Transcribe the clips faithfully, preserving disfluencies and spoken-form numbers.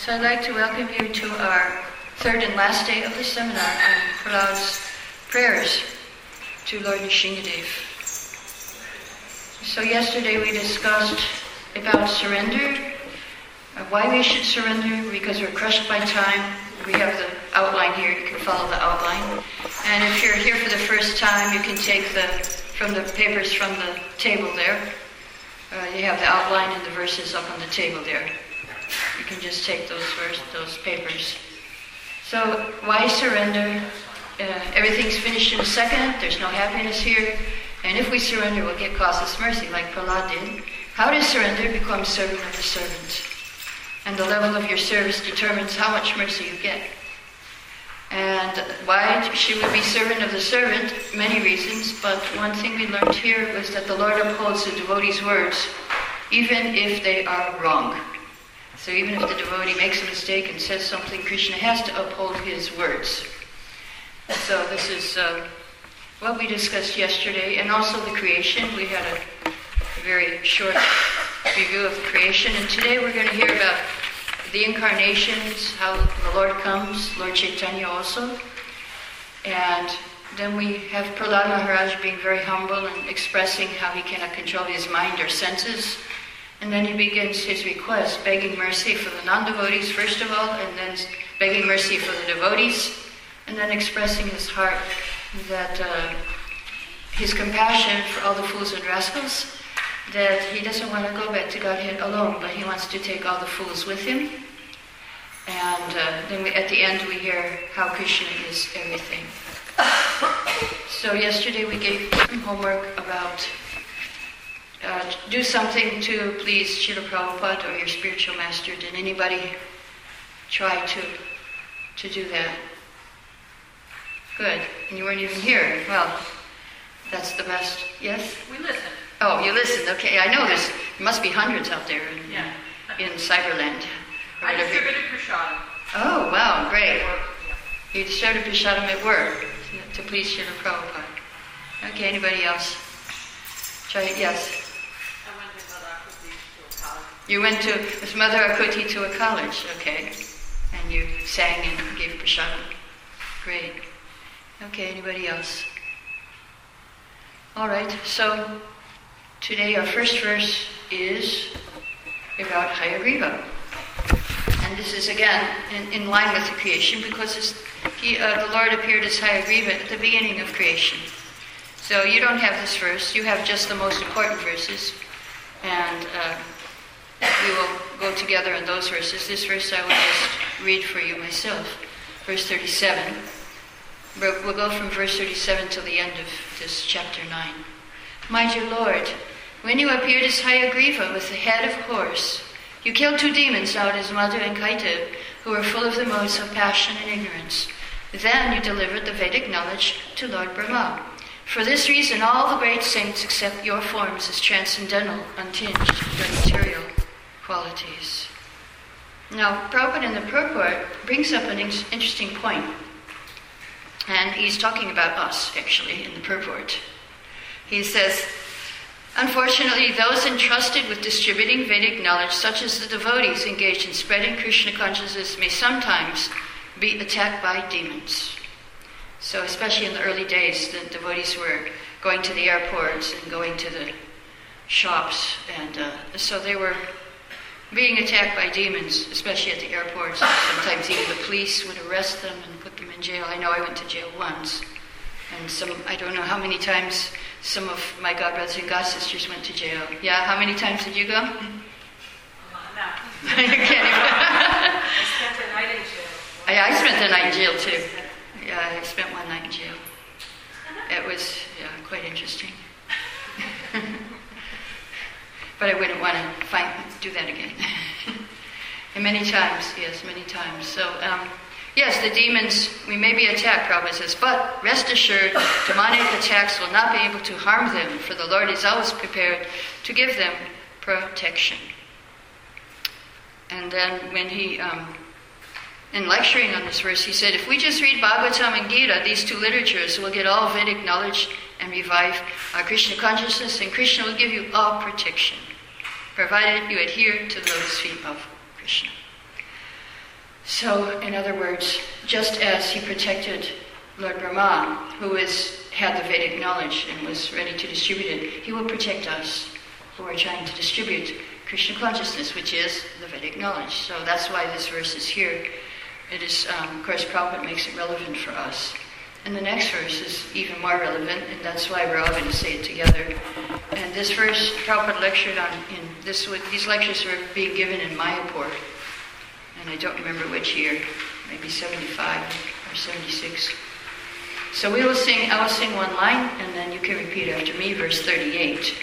So I'd like to welcome you to our third and last day of the seminar on Prahlad's prayers to Lord Nrsingadev. So yesterday we discussed about surrender, uh, why we should surrender, because we're crushed by time. We have the outline here, you can follow the outline. And if you're here for the first time, you can take the from the papers from the table there. Uh, you have the outline and the verses up on the table there. You can just take those verse, those papers. So why surrender? Uh, everything's finished in a second. There's no happiness here. And if we surrender, we'll get causeless mercy, like Prahlad did. How to surrender? Become servant of the servant. And the level of your service determines how much mercy you get. And why should we be servant of the servant? Many reasons, but one thing we learned here was that the Lord upholds the devotee's words, even if they are wrong. So even if the devotee makes a mistake and says something, Krishna has to uphold his words. So this is uh, what we discussed yesterday, and also the creation. We had a, a very short review of the creation, and today we're going to hear about the incarnations, how the Lord comes, Lord Chaitanya also. And then we have Prahlad Maharaj being very humble and expressing how he cannot control his mind or senses. And then he begins his request, begging mercy for the non-devotees first of all, and then begging mercy for the devotees, and then expressing his heart that uh, his compassion for all the fools and rascals, that he doesn't want to go back to Godhead alone, but he wants to take all the fools with him. And uh, then we, at the end we hear how Krishna is everything. So yesterday we gave homework about uh, do something to please Srila Prabhupada or your spiritual master. Did anybody try to to do that? Good. And you weren't even here. Well, that's the best. Yes? We listened. Oh, you listened. Okay, I know there's there must be hundreds out there in, yeah. in Cyberland. I distributed prasadam. Oh, wow, great. You distributed prasadam at work to please Srila Prabhupada. Okay, anybody else? Try it, yes. I went to Mother Akuti to a college. You went to with Mother Akuti to a college, okay. And you sang and gave prasadam. Great. Okay, anybody else? All right, so today our first verse is about Hayagriva. And this is again in, in line with the creation, because this, he, uh, the Lord appeared as Hayagriva at the beginning of creation. So you don't have this verse, you have just the most important verses. And uh, we will go together in those verses. This verse I will just read for you myself. Verse thirty-seven. We'll go from verse thirty-seven till the end of this chapter nine. My dear Lord, when you appeared as Hayagriva with the head of horse, you killed two demons out as Madhu and Kaitav, who were full of the modes of passion and ignorance. Then you delivered the Vedic knowledge to Lord Brahma. For this reason, all the great saints accept your forms as transcendental, untinged by material qualities. Now, Prabhupada in the purport brings up an interesting point. And he's talking about us, actually, in the purport. He says, unfortunately, those entrusted with distributing Vedic knowledge, such as the devotees engaged in spreading Krishna consciousness, may sometimes be attacked by demons. So especially in the early days, the devotees were going to the airports and going to the shops, and uh, so they were being attacked by demons, especially at the airports. Sometimes even the police would arrest them and put them in jail. I know I went to jail once. And some, I don't know how many times some of my godbrothers and godsisters went to jail. Yeah, how many times did you go? No. You can't even. I spent the night in jail. I, I spent the night in jail too. Yeah, I spent one night in jail. It was, yeah, quite interesting. But I wouldn't want to find, do that again. And many times, yes, many times. So, um, yes, the demons, we may be attacked, Prabhupada says, but rest assured, demonic attacks will not be able to harm them, for the Lord is always prepared to give them protection. And then when he, um, in lecturing on this verse, he said, if we just read Bhagavatam and Gita, these two literatures, we'll get all Vedic knowledge and revive our Krishna consciousness, and Krishna will give you all protection, provided you adhere to the lotus feet of Krishna. So, in other words, just as he protected Lord Brahma, who is, had the Vedic knowledge and was ready to distribute it, he will protect us who are trying to distribute Krishna consciousness, which is the Vedic knowledge. So that's why this verse is here. It is, um, of course, Prabhupada makes it relevant for us. And the next verse is even more relevant, and that's why we're all going to say it together. And this verse, Prabhupada lectured on, in this, these lectures were being given in Mayapur, and I don't remember which year, maybe seventy-five or seventy-six. So we will sing, I will sing one line, and then you can repeat after me, verse thirty-eight.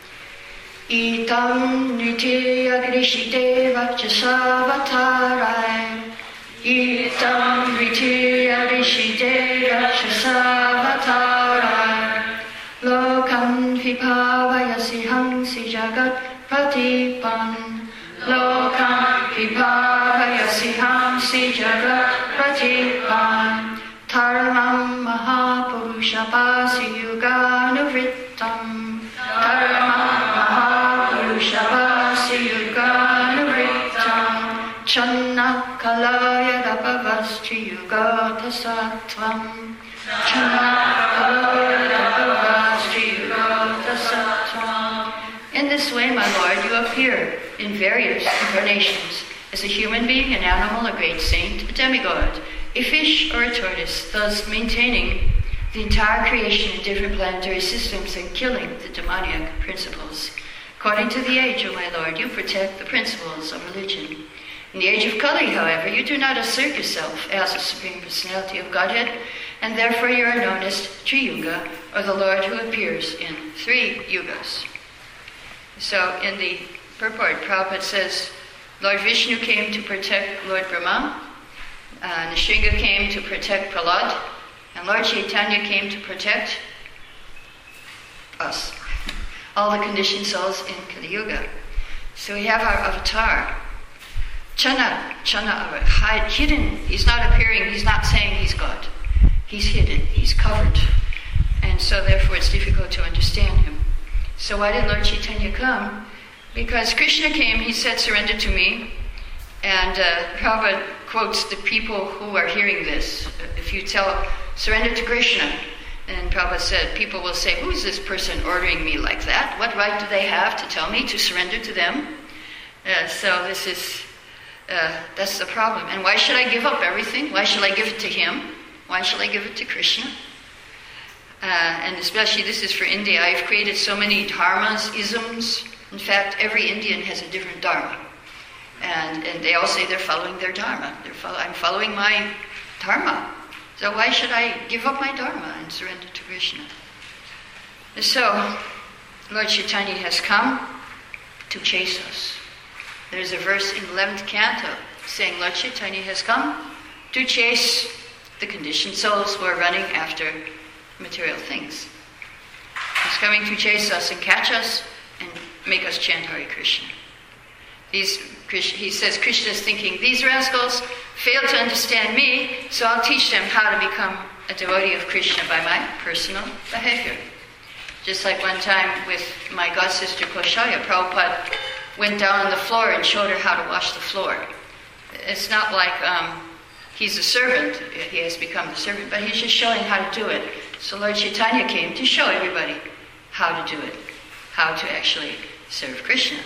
Itam nitya grishite vachasavatarai. Itam nitya grishite vachasavatarai. Lokam vipavayasi hamsi jagat pratipan. Lokam vipavayasi hamsi jagat pratipan. Taramam mahapurusha pasi yuganavrittam. Taramam mahapurusha pasi yuganavrittam. Channa kalaya dapavastri yugata sattvam. Channa kalaya dapavastri yugata sattvam. In this way, my Lord, you appear in various incarnations as a human being, an animal, a great saint, a demigod, a fish, or a tortoise, thus maintaining the entire creation in different planetary systems and killing the demoniac principles. According to the age, O my Lord, you protect the principles of religion. In the age of Kali, however, you do not assert yourself as the Supreme Personality of Godhead, and therefore you are known as Triyuga, or the Lord who appears in three yugas. So in the purport, Prabhupada says, Lord Vishnu came to protect Lord Brahma, uh, Nrsimha came to protect Prahlad, and Lord Chaitanya came to protect us, all the conditioned souls in Kali Yuga. So we have our avatar, Channa, Channa, hidden. He's not appearing, he's not saying he's God. He's hidden, he's covered. And so therefore it's difficult to understand him. So why did Lord Chaitanya come? Because Krishna came, he said, surrender to me. And uh, Prabhupada quotes the people who are hearing this. If you tell, surrender to Krishna, and Prabhupada said, people will say, who is this person ordering me like that? What right do they have to tell me to surrender to them? Uh, so this is, uh, that's the problem. And why should I give up everything? Why should I give it to him? Why should I give it to Krishna? Uh, and especially this is for India. I've created so many dharmas, isms. In fact, every Indian has a different dharma. And, and they all say they're following their dharma. They're follow, I'm following my dharma. So why should I give up my dharma and surrender to Krishna? So, Lord Chaitanya has come to chase us. There's a verse in the eleventh canto saying Lord Chaitanya has come to chase the conditioned souls who are running after material things. He's coming to chase us and catch us and make us chant Hare Krishna. These, he says, Krishna is thinking, these rascals fail to understand me, so I'll teach them how to become a devotee of Krishna by my personal behavior. Just like one time with my godsister Koshalya, Prabhupada went down on the floor and showed her how to wash the floor. It's not like um, he's a servant, he has become the servant, but he's just showing how to do it. So Lord Chaitanya came to show everybody how to do it, how to actually serve Krishna.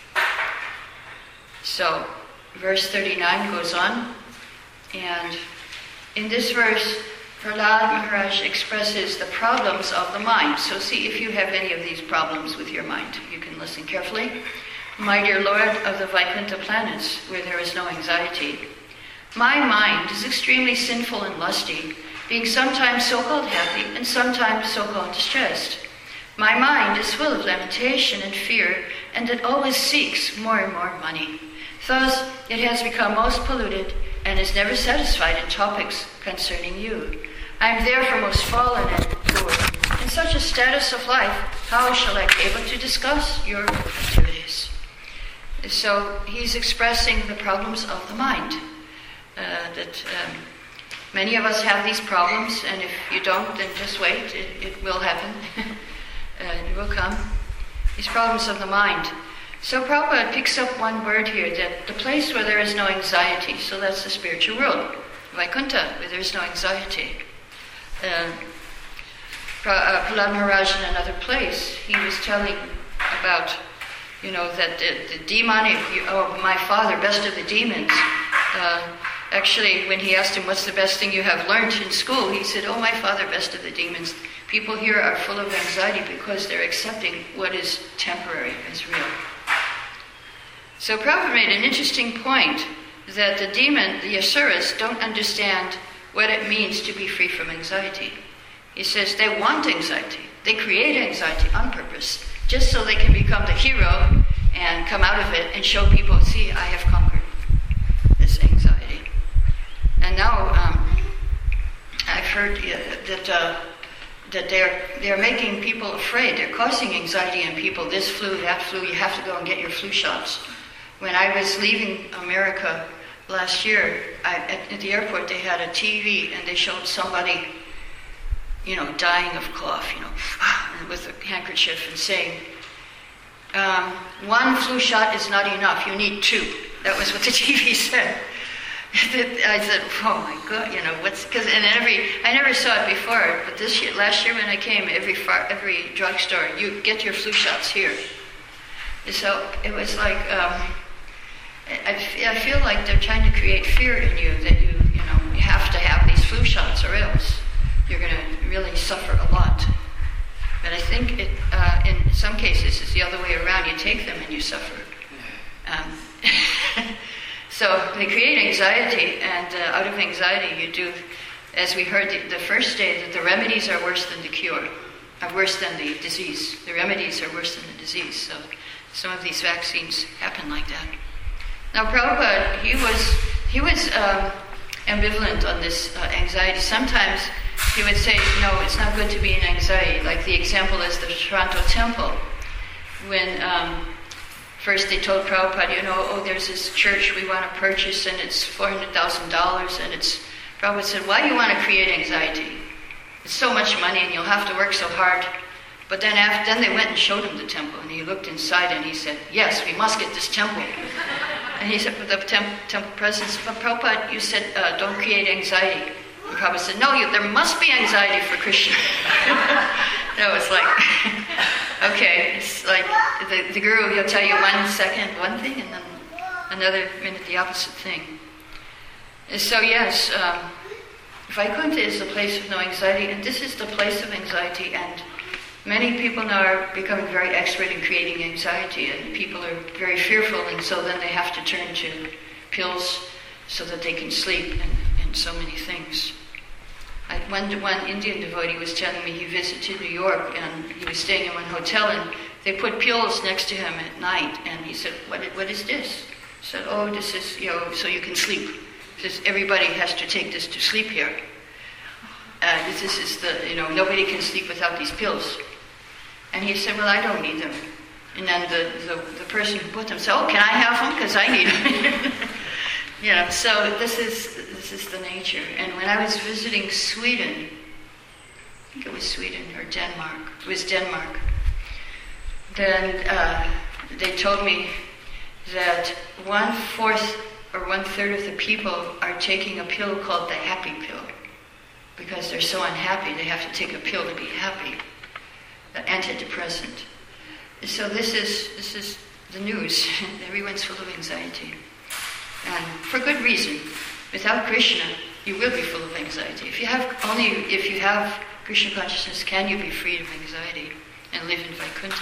So, verse thirty-nine goes on, and in this verse, Prahlad Maharaj expresses the problems of the mind. So see if you have any of these problems with your mind. You can listen carefully. My dear Lord of the Vaikuntha planets, where there is no anxiety, my mind is extremely sinful and lusty, being sometimes so-called happy and sometimes so-called distressed. My mind is full of lamentation and fear, and it always seeks more and more money. Thus, it has become most polluted and is never satisfied in topics concerning you. I am therefore most fallen and poor. In such a status of life, how shall I be able to discuss your activities? So he's expressing the problems of the mind. Uh, that um, many of us have these problems, and if you don't, then just wait. It, it will happen. uh, it will come. These problems of the mind. So Prabhupada picks up one word here, that the place where there is no anxiety, so that's the spiritual world. Vaikuntha, where there is no anxiety. Uh, Prahlad Maharaj in another place, he was telling about, you know, that the, the demonic, oh, my father, best of the demons, uh, actually, when he asked him, what's the best thing you have learned in school, he said, oh, my father, best of the demons. People here are full of anxiety because they're accepting what is temporary as real. So Prabhupada made an interesting point that the demon, the asuras, don't understand what it means to be free from anxiety. He says they want anxiety. They create anxiety on purpose, just so they can become the hero and come out of it and show people, see, I have conquered this anxiety. And now um, I've heard uh, that uh, that they're they're making people afraid. They're causing anxiety in people. This flu, that flu. You have to go and get your flu shots. When I was leaving America last year, I, at, at the airport, they had a T V and they showed somebody, you know, dying of cough, you know, with a handkerchief and saying, um, one flu shot is not enough. You need two. That was what the T V said. I said, oh my God, you know, what's, because, and every, I never saw it before, but this year, last year when I came, every far, every drugstore, you get your flu shots here. So it was like, um, I, I feel like they're trying to create fear in you, that you, you know, you have to have these flu shots or else you're going to really suffer a lot. But I think it, uh, in some cases it's the other way around. You take them and you suffer. Um, So they create anxiety, and uh, out of anxiety you do, as we heard the, the first day, that the remedies are worse than the cure, are worse than the disease. The remedies are worse than the disease. So some of these vaccines happen like that. Now Prabhupada, he was he was um, ambivalent on this uh, anxiety. Sometimes he would say, no, it's not good to be in anxiety. Like the example is the Toronto Temple, when. Um, First they told Prabhupada, you know, oh, there's this church we want to purchase and it's four hundred thousand dollars, and it's, Prabhupada said, why do you want to create anxiety? It's so much money and you'll have to work so hard. But then after, then they went and showed him the temple, and he looked inside and he said, yes, we must get this temple. And he said, the temple, temple president said, but Prabhupada, you said uh, don't create anxiety. And Prabhupada said, no, you, there must be anxiety for Krishna. That was like, okay, it's like the, the guru, he'll tell you one second one thing and then another minute the opposite thing. And so yes, um, Vaikuntha is the place of no anxiety, and this is the place of anxiety, and many people now are becoming very expert in creating anxiety, and people are very fearful, and so then they have to turn to pills so that they can sleep, and, and so many things. I, one, one Indian devotee was telling me he visited New York and he was staying in one hotel and they put pills next to him at night, and he said, what, what is this? He said, oh, this is, you know, so you can sleep. He says, everybody has to take this to sleep here. Uh, this, this is the, you know, nobody can sleep without these pills. And he said, well, I don't need them. And then the, the, the person who put them said, oh, can I have them? Because I need them. You know, so this is this is the nature. And when I was visiting Sweden, I think it was Sweden or Denmark, it was Denmark, then uh, they told me that one-fourth or one-third of the people are taking a pill called the happy pill. Because they're so unhappy, they have to take a pill to be happy, the antidepressant. So this is this is the news. Everyone's full of anxiety. And for good reason. Without Krishna, you will be full of anxiety. If you have only if you have Krishna consciousness, can you be free of anxiety and live in Vaikuntha?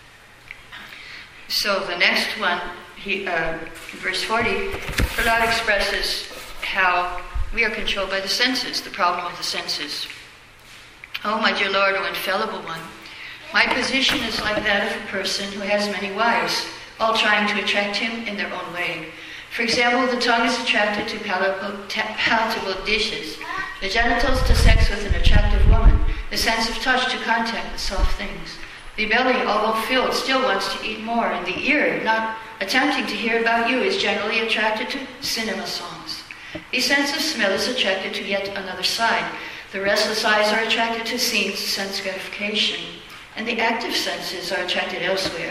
So the next one, he, uh, verse forty, Prahlad expresses how we are controlled by the senses, the problem of the senses. Oh, my dear Lord, O infallible one, my position is like that of a person who has many wives, all trying to attract him in their own way. For example, the tongue is attracted to palatable, palatable dishes, the genitals to sex with an attractive woman, the sense of touch to contact with soft things. The belly, although filled, still wants to eat more, and the ear, not attempting to hear about you, is generally attracted to cinema songs. The sense of smell is attracted to yet another side. The restless eyes are attracted to scenes, sense gratification, and the active senses are attracted elsewhere,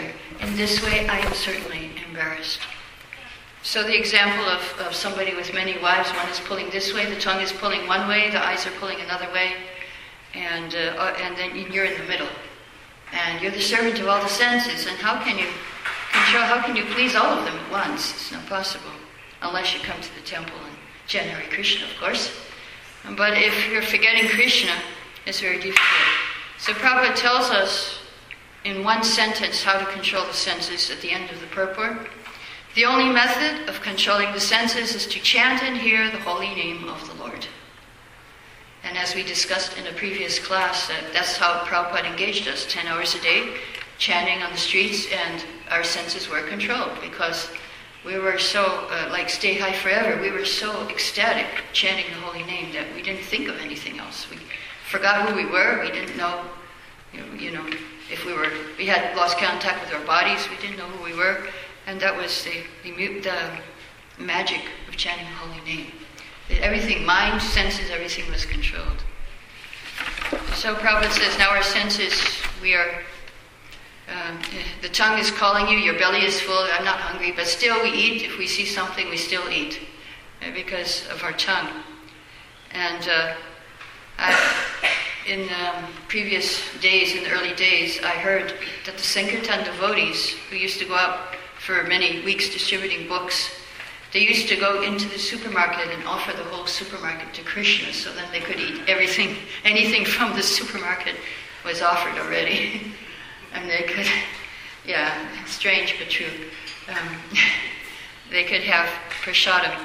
In this way, I am certainly embarrassed. So the example of, of somebody with many wives, one is pulling this way, the tongue is pulling one way, the eyes are pulling another way, and uh, and then you're in the middle. And you're the servant of all the senses, and how can you control, how can you please all of them at once? It's not possible, unless you come to the temple and chant Hare Krishna, of course. But if you're forgetting Krishna, it's very difficult. So Prabhupada tells us in one sentence how to control the senses at the end of the purport. The only method of controlling the senses is to chant and hear the holy name of the Lord. And as we discussed in a previous class, uh, that's how Prabhupada engaged us, ten hours a day, chanting on the streets, and our senses were controlled because we were so, uh, like stay high forever, we were so ecstatic chanting the holy name that we didn't think of anything else. We forgot who we were, we didn't know, you know, you know if we were, we had lost contact with our bodies, we didn't know who we were. And that was the, the, the magic of chanting the holy name. Everything, mind, senses, everything was controlled. So Prabhupada says, now our senses, we are, um, the tongue is calling you, your belly is full, I'm not hungry, but still we eat. If we see something, we still eat uh, because of our tongue. And uh, I, in um, previous days, in the early days, I heard that the Sankirtan devotees who used to go out for many weeks distributing books, they used to go into the supermarket and offer the whole supermarket to Krishna, so then they could eat everything, anything from the supermarket was offered already. And they could, yeah, strange but true, um, they could have prasadam.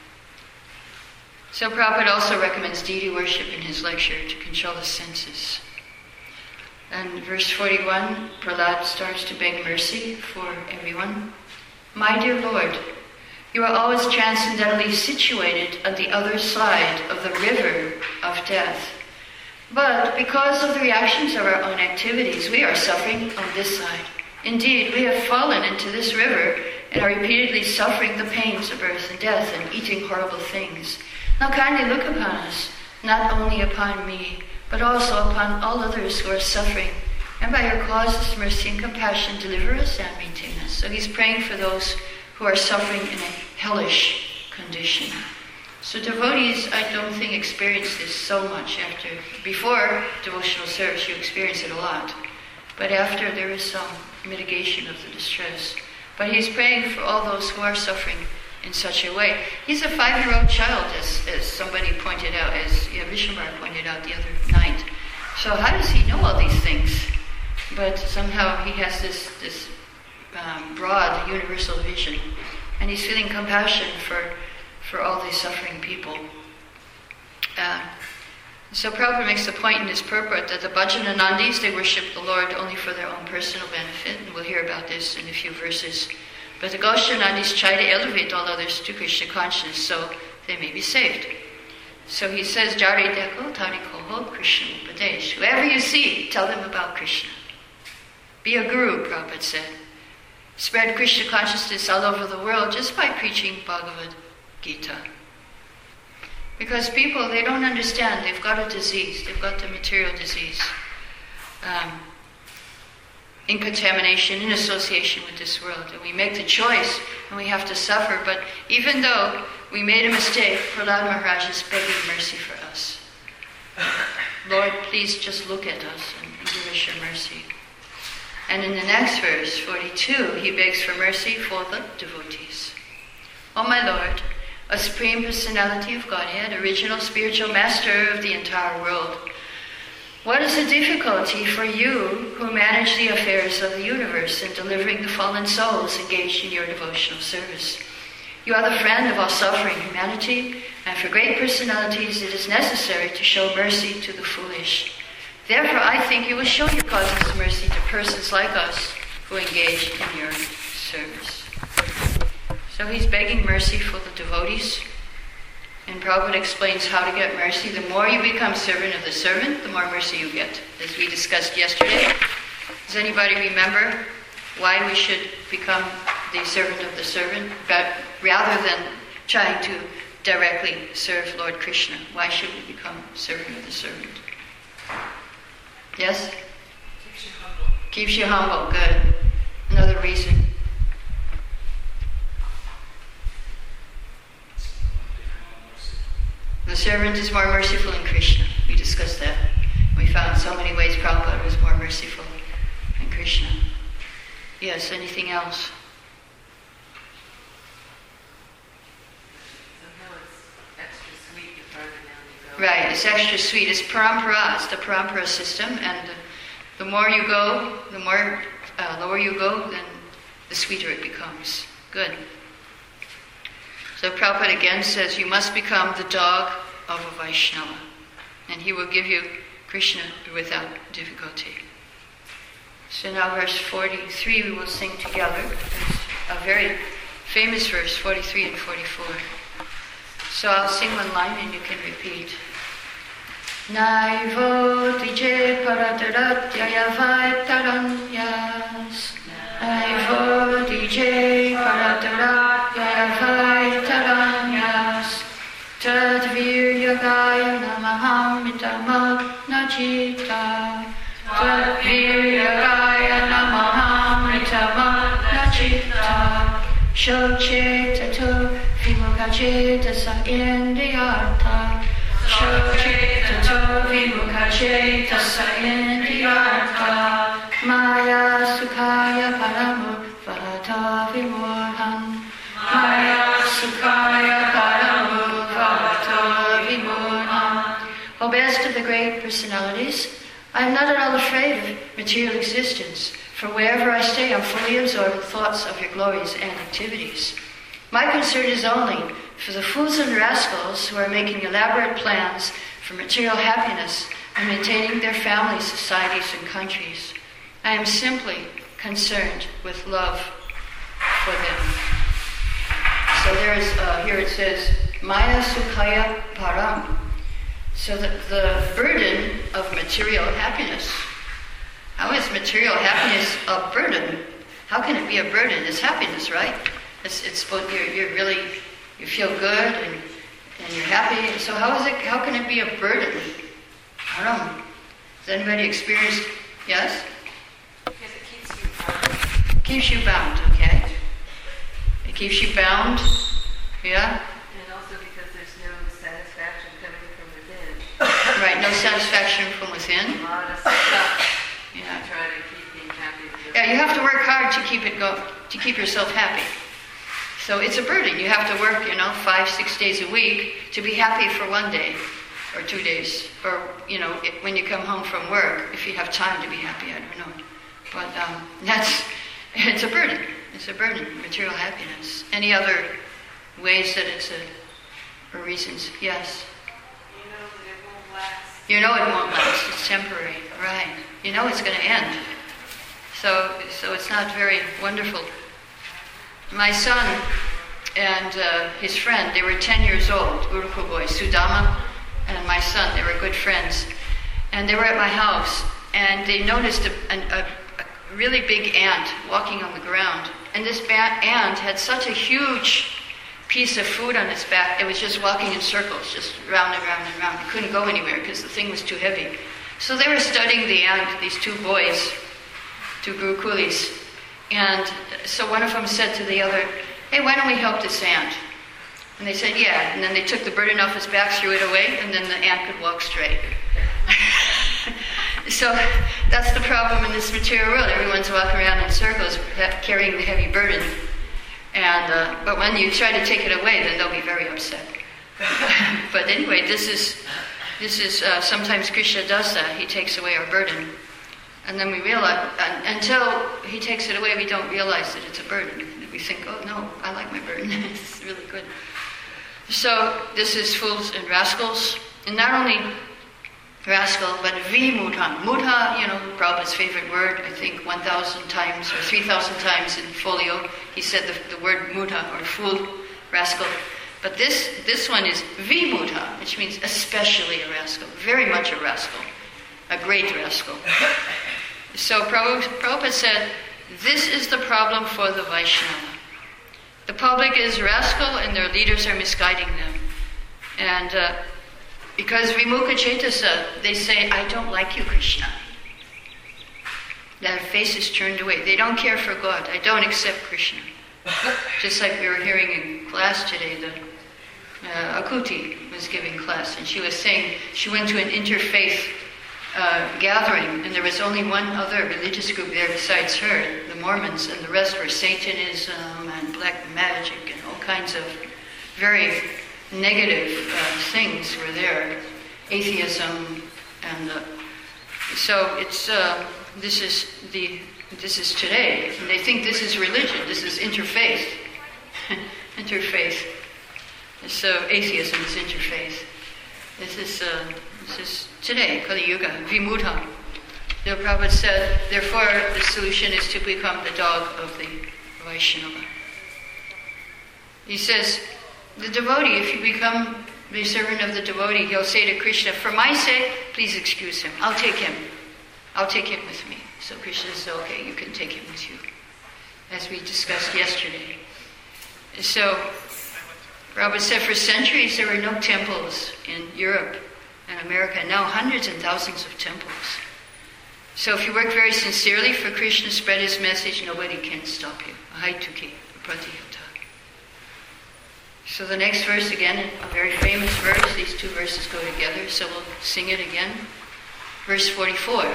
So Prabhupada also recommends deity worship in his lecture to control the senses. And verse forty-one, Prahlad starts to beg mercy for everyone. My dear Lord, you are always transcendentally situated on the other side of the river of death. But because of the reactions of our own activities, we are suffering on this side. Indeed, we have fallen into this river and are repeatedly suffering the pains of birth and death and eating horrible things. Now kindly look upon us, not only upon me, but also upon all others who are suffering, and by your causeless mercy and compassion, deliver us and maintain us. So he's praying for those who are suffering in a hellish condition. So devotees, I don't think, experience this so much. After, before devotional service, you experience it a lot. But after, there is some mitigation of the distress. But he's praying for all those who are suffering in such a way. He's a five-year-old child, as, as somebody pointed out, as yeah, Vishwambar pointed out the other night. So how does he know all these things? But somehow he has this, this um, broad, universal vision. And he's feeling compassion for, for all these suffering people. Uh, so Prabhupada makes the point in his purport that the Bhajananandis, they worship the Lord only for their own personal benefit, and we'll hear about this in a few verses. But the Goshanandis try to elevate all others to Krishna consciousness so they may be saved. So he says, Jari deko tari koho Krishna upadesh. Whoever you see, tell them about Krishna. Be a guru, Prabhupada said. Spread Krishna consciousness all over the world just by preaching Bhagavad Gita. Because people, they don't understand. They've got a disease. They've got the material disease. Um, in contamination, in association with this world. And we make the choice, and we have to suffer. But even though we made a mistake, Prahlad Maharaj is begging mercy for us. Lord, please just look at us and give us your mercy. And in the next verse, forty-two, he begs for mercy for the devotees. O my Lord, a Supreme Personality of Godhead, original spiritual master of the entire world, what is the difficulty for you who manage the affairs of the universe in delivering the fallen souls engaged in your devotional service? You are the friend of all suffering humanity, and for great personalities it is necessary to show mercy to the foolish. Therefore, I think you will show your causeless mercy to persons like us who engage in your service. So he's begging mercy for the devotees. And Prabhupada explains how to get mercy. The more you become servant of the servant, the more mercy you get, as we discussed yesterday. Does anybody remember why we should become the servant of the servant, but rather than trying to directly serve Lord Krishna? Why should we become servant of the servant? Yes? Keeps you humble. Keeps you humble, good. Another reason. The servant is more merciful than Krishna. We discussed that. We found so many ways Prabhupada was more merciful than Krishna. Yes, anything else? Somehow it's extra sweet the farther down you go. Right, it's extra sweet. It's parampara, it's the parampara system, and the more you go, the more uh, lower you go, then the sweeter it becomes. Good. So Prabhupada again says, you must become the dog of a Vaishnava, and he will give you Krishna without difficulty. So now verse forty-three we will sing together. It's a very famous verse, forty-three and forty-four. So I'll sing one line and you can repeat. Naivo dije parataratyaya vaitaranyas. Naivo dije parataratyaya vaitaranyas. Tadviryagaya namahamritamagnachita. Tadviryagaya namahamritamagnachita. Shocetato vimukacetasa indiyartha. Shocetato vimukacetasa indiyartha. Maya sukhaya paramu vahata vimurhan. Maya sukhaya paramu vahata vimurhan. O best of the great personalities, I am not at all afraid of material existence, for wherever I stay, I'm fully absorbed in thoughts of your glories and activities. My concern is only for the fools and rascals who are making elaborate plans for material happiness and maintaining their families, societies, and countries. I am simply concerned with love for them. So there's, uh, here it says, Maya Sukhaya Param. So the, the burden of material happiness. How is material happiness a burden? How can it be a burden? It's happiness, right? It's it's both. You're, you're really you feel good and and you're happy. So how is it? How can it be a burden? I don't know. Has anybody experienced? Yes. Because it keeps you bound. Keeps you bound. Okay. It keeps you bound. Yeah. And also because there's no satisfaction coming from within. Right. No satisfaction from within. A lot of stuff. Yeah. To try to keep being happy. Yeah, you have to work hard to keep it go to keep yourself happy. So it's a burden. You have to work, you know, five, six days a week to be happy for one day or two days, or you know, it, when you come home from work, if you have time to be happy. I don't know, but um, that's it's a burden. It's a burden. Material happiness. Any other ways that it's a or reasons? Yes. You know that it won't last. You know it won't last. It's temporary, right? You know it's going to end. So, so it's not very wonderful. My son and uh, his friend, they were ten years old, Gurukul boys, Sudama and my son, they were good friends. And they were at my house, and they noticed a, a, a really big ant walking on the ground. And this ba- ant had such a huge piece of food on its back, it was just walking in circles, just round and round and round. It couldn't go anywhere because the thing was too heavy. So they were studying the ant, these two boys, two Gurukulis. And so one of them said to the other, hey, why don't we help this ant? And they said, yeah. And then they took the burden off his back, threw it away, and then the ant could walk straight. So that's the problem in this material world. Everyone's walking around in circles carrying the heavy burden. And uh, but when you try to take it away, then they'll be very upset. But anyway, this is this is uh, sometimes Krishna does that. He takes away our burden, and then we realize uh, until he takes it away, we don't realize that it's a burden. We think, oh no, I like my burden. It's really good. So this is fools and rascals, and not only rascal, but vimudha. Mudha, you know, Prabhupada's favorite word. I think one thousand times or three thousand times in folio, he said the, the word mudha, or fool, rascal. But this this one is vimudha, which means especially a rascal, very much a rascal, a great rascal. So Prabhupada, Prabhupada said, this is the problem for the Vaishnava. The public is rascal and their leaders are misguiding them. And uh, because Vimukha Cetasa, they say, I don't like you, Krishna. Their faces turned away. They don't care for God. I don't accept Krishna. Just like we were hearing in class today, the uh, Akuti was giving class, and she was saying she went to an interfaith uh, gathering, and there was only one other religious group there besides her, the Mormons, and the rest were Satanism and black magic and all kinds of very negative uh, things were there, atheism, and uh, so it's uh, this is the this is today, and they think this is religion. This is interfaith, interfaith. So atheism is interfaith. This is uh, this is today, Kali Yuga, Vimudha. The Prabhupada said, therefore, the solution is to become the dog of the Vaishnava. He says, the devotee, if you become the servant of the devotee, he'll say to Krishna, for my sake, please excuse him. I'll take him. I'll take him with me. So Krishna says, okay, you can take him with you, as we discussed yesterday. So, Prabhupada said for centuries there were no temples in Europe and America. Now hundreds and thousands of temples. So if you work very sincerely for Krishna, spread his message, nobody can stop you. Ahaituki, pratihata. So the next verse again, a very famous verse. These two verses go together, so we'll sing it again. Verse forty-four.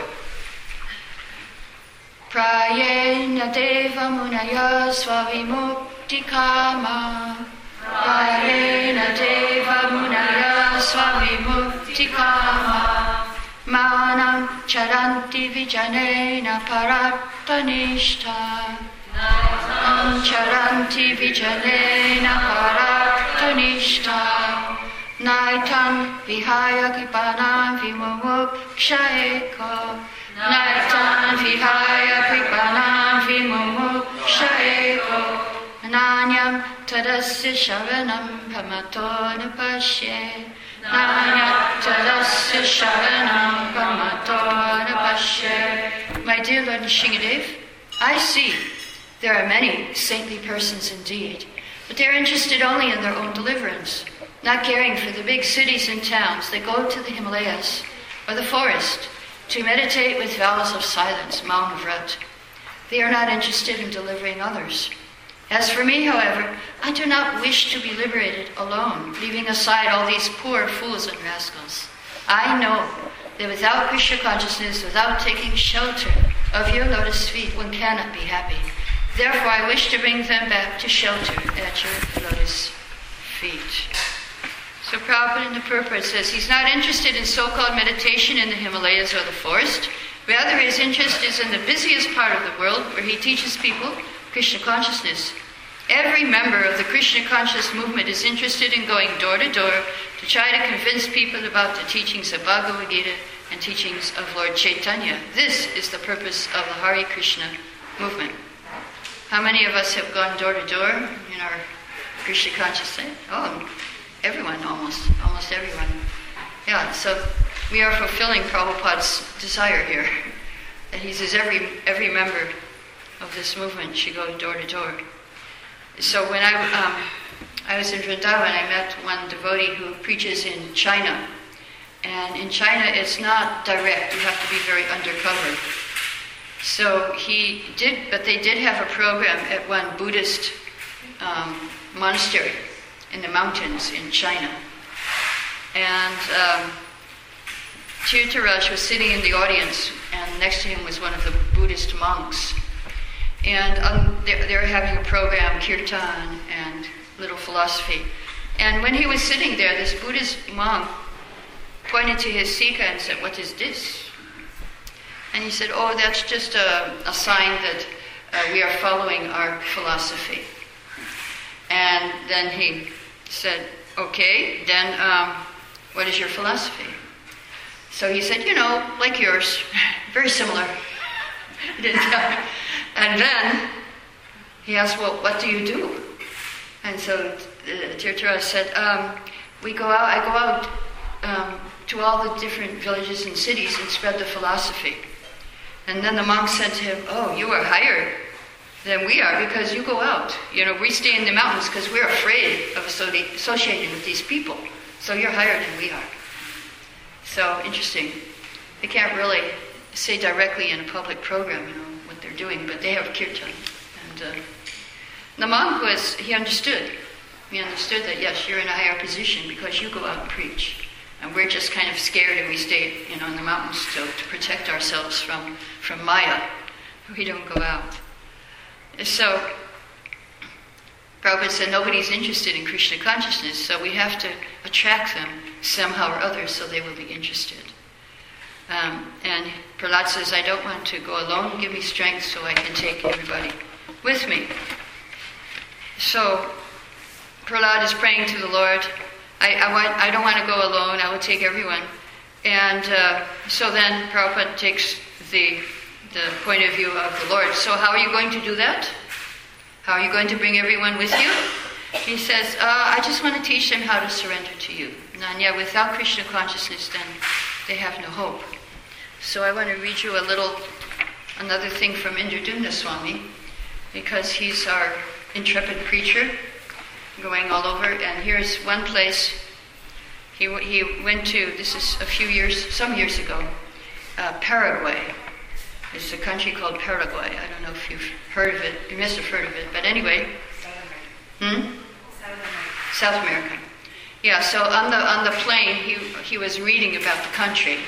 Prayena deva munaya svavimukti kama. Prayena deva munaya svavimukti kama. Manam charanti vijanena parattanishta. Manam charanti vijanena parattanishta. Naitan vihaya kripanam vimumukshayeko. Naitan vihaya kripanam vimumukshayeko. Nanyam tadasya sharanam pamato napashye. Nanyam tadasya sharanam pamato napashye. My dear Lord Nishingadev, I see there are many saintly persons indeed, but they're interested only in their own deliverance, not caring for the big cities and towns. They go to the Himalayas or the forest to meditate with vows of silence, Mauna Vrat. They are not interested in delivering others. As for me, however, I do not wish to be liberated alone, leaving aside all these poor fools and rascals. I know that without Krishna consciousness, without taking shelter of your lotus feet, one cannot be happy. Therefore, I wish to bring them back to shelter at your lotus feet. So Prabhupada in the Purport says he's not interested in so-called meditation in the Himalayas or the forest. Rather, his interest is in the busiest part of the world where he teaches people Krishna consciousness. Every member of the Krishna conscious movement is interested in going door to door to try to convince people about the teachings of Bhagavad Gita and teachings of Lord Chaitanya. This is the purpose of the Hare Krishna movement. How many of us have gone door to door in our Krishna consciousness? Oh, everyone, almost. Almost everyone. Yeah, so we are fulfilling Prabhupada's desire here. That he says every every member of this movement should go door to door. So when I um, I was in Vrindavan, I met one devotee who preaches in China. And in China, it's not direct. You have to be very undercover. So he did, but they did have a program at one Buddhist um, monastery in the mountains in China. And um, Tirtharaj was sitting in the audience, and next to him was one of the Buddhist monks. And um, they, they were having a program, kirtan and little philosophy. And when he was sitting there, this Buddhist monk pointed to his sika and said, "What is this?" And he said, "Oh, that's just a, a sign that uh, we are following our philosophy." And then he said, "Okay, then um, what is your philosophy?" So he said, "You know, like yours, very similar." He didn't tell me. And then he asked, "Well, what do you do?" And so uh, Tirtharaj said, um, "We go out. I go out um, to all the different villages and cities and spread the philosophy." And then the monk said to him, "Oh, you are higher than we are because you go out. You know, we stay in the mountains because we're afraid of associating with these people. So you're higher than we are." So interesting. They can't really say directly in a public program, you know, what they're doing, but they have kirtan. And uh, the monk was, he understood. He understood that, yes, you're in a higher position because you go out and preach. And we're just kind of scared and we stay, you know, in the mountains to, to protect ourselves from, from Maya. We don't go out. So, Prabhupada said nobody's interested in Krishna consciousness, so we have to attract them somehow or other so they will be interested. Um, and Prahlad says, I don't want to go alone, give me strength so I can take everybody with me. So, Prahlad is praying to the Lord, I, I, want, I don't want to go alone, I will take everyone. And uh, so then Prabhupada takes the, the point of view of the Lord. So how are you going to do that? How are you going to bring everyone with you? He says, uh, I just want to teach them how to surrender to you. And yeah, without Krishna consciousness, then they have no hope. So I want to read you a little, another thing from Indradumna Swami, because he's our intrepid preacher, going all over. And here's one place he he went to. This is a few years, some years ago. Uh, Paraguay. It's a country called Paraguay. I don't know if you've heard of it. You must have heard of it. But anyway, South America. hmm? South America. South America. Yeah. So on the on the plane, he he was reading about the country.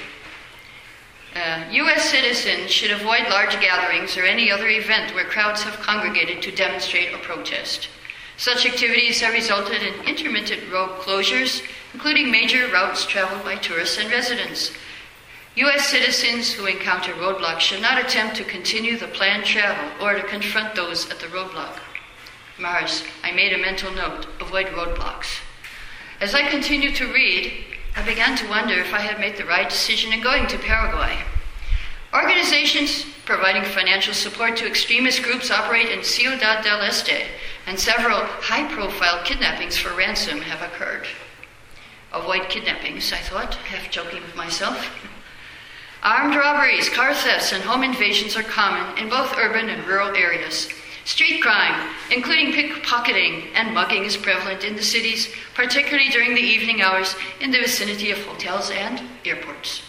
Uh, U S citizens should avoid large gatherings or any other event where crowds have congregated to demonstrate or protest. Such activities have resulted in intermittent road closures, including major routes traveled by tourists and residents. U S citizens who encounter roadblocks should not attempt to continue the planned travel or to confront those at the roadblock. Mars, I made a mental note, avoid roadblocks. As I continued to read, I began to wonder if I had made the right decision in going to Paraguay. Organizations providing financial support to extremist groups operate in Ciudad del Este, and several high-profile kidnappings for ransom have occurred. Avoid kidnappings, I thought, half joking with myself. Armed robberies, car thefts, and home invasions are common in both urban and rural areas. Street crime, including pickpocketing and mugging, is prevalent in the cities, particularly during the evening hours in the vicinity of hotels and airports.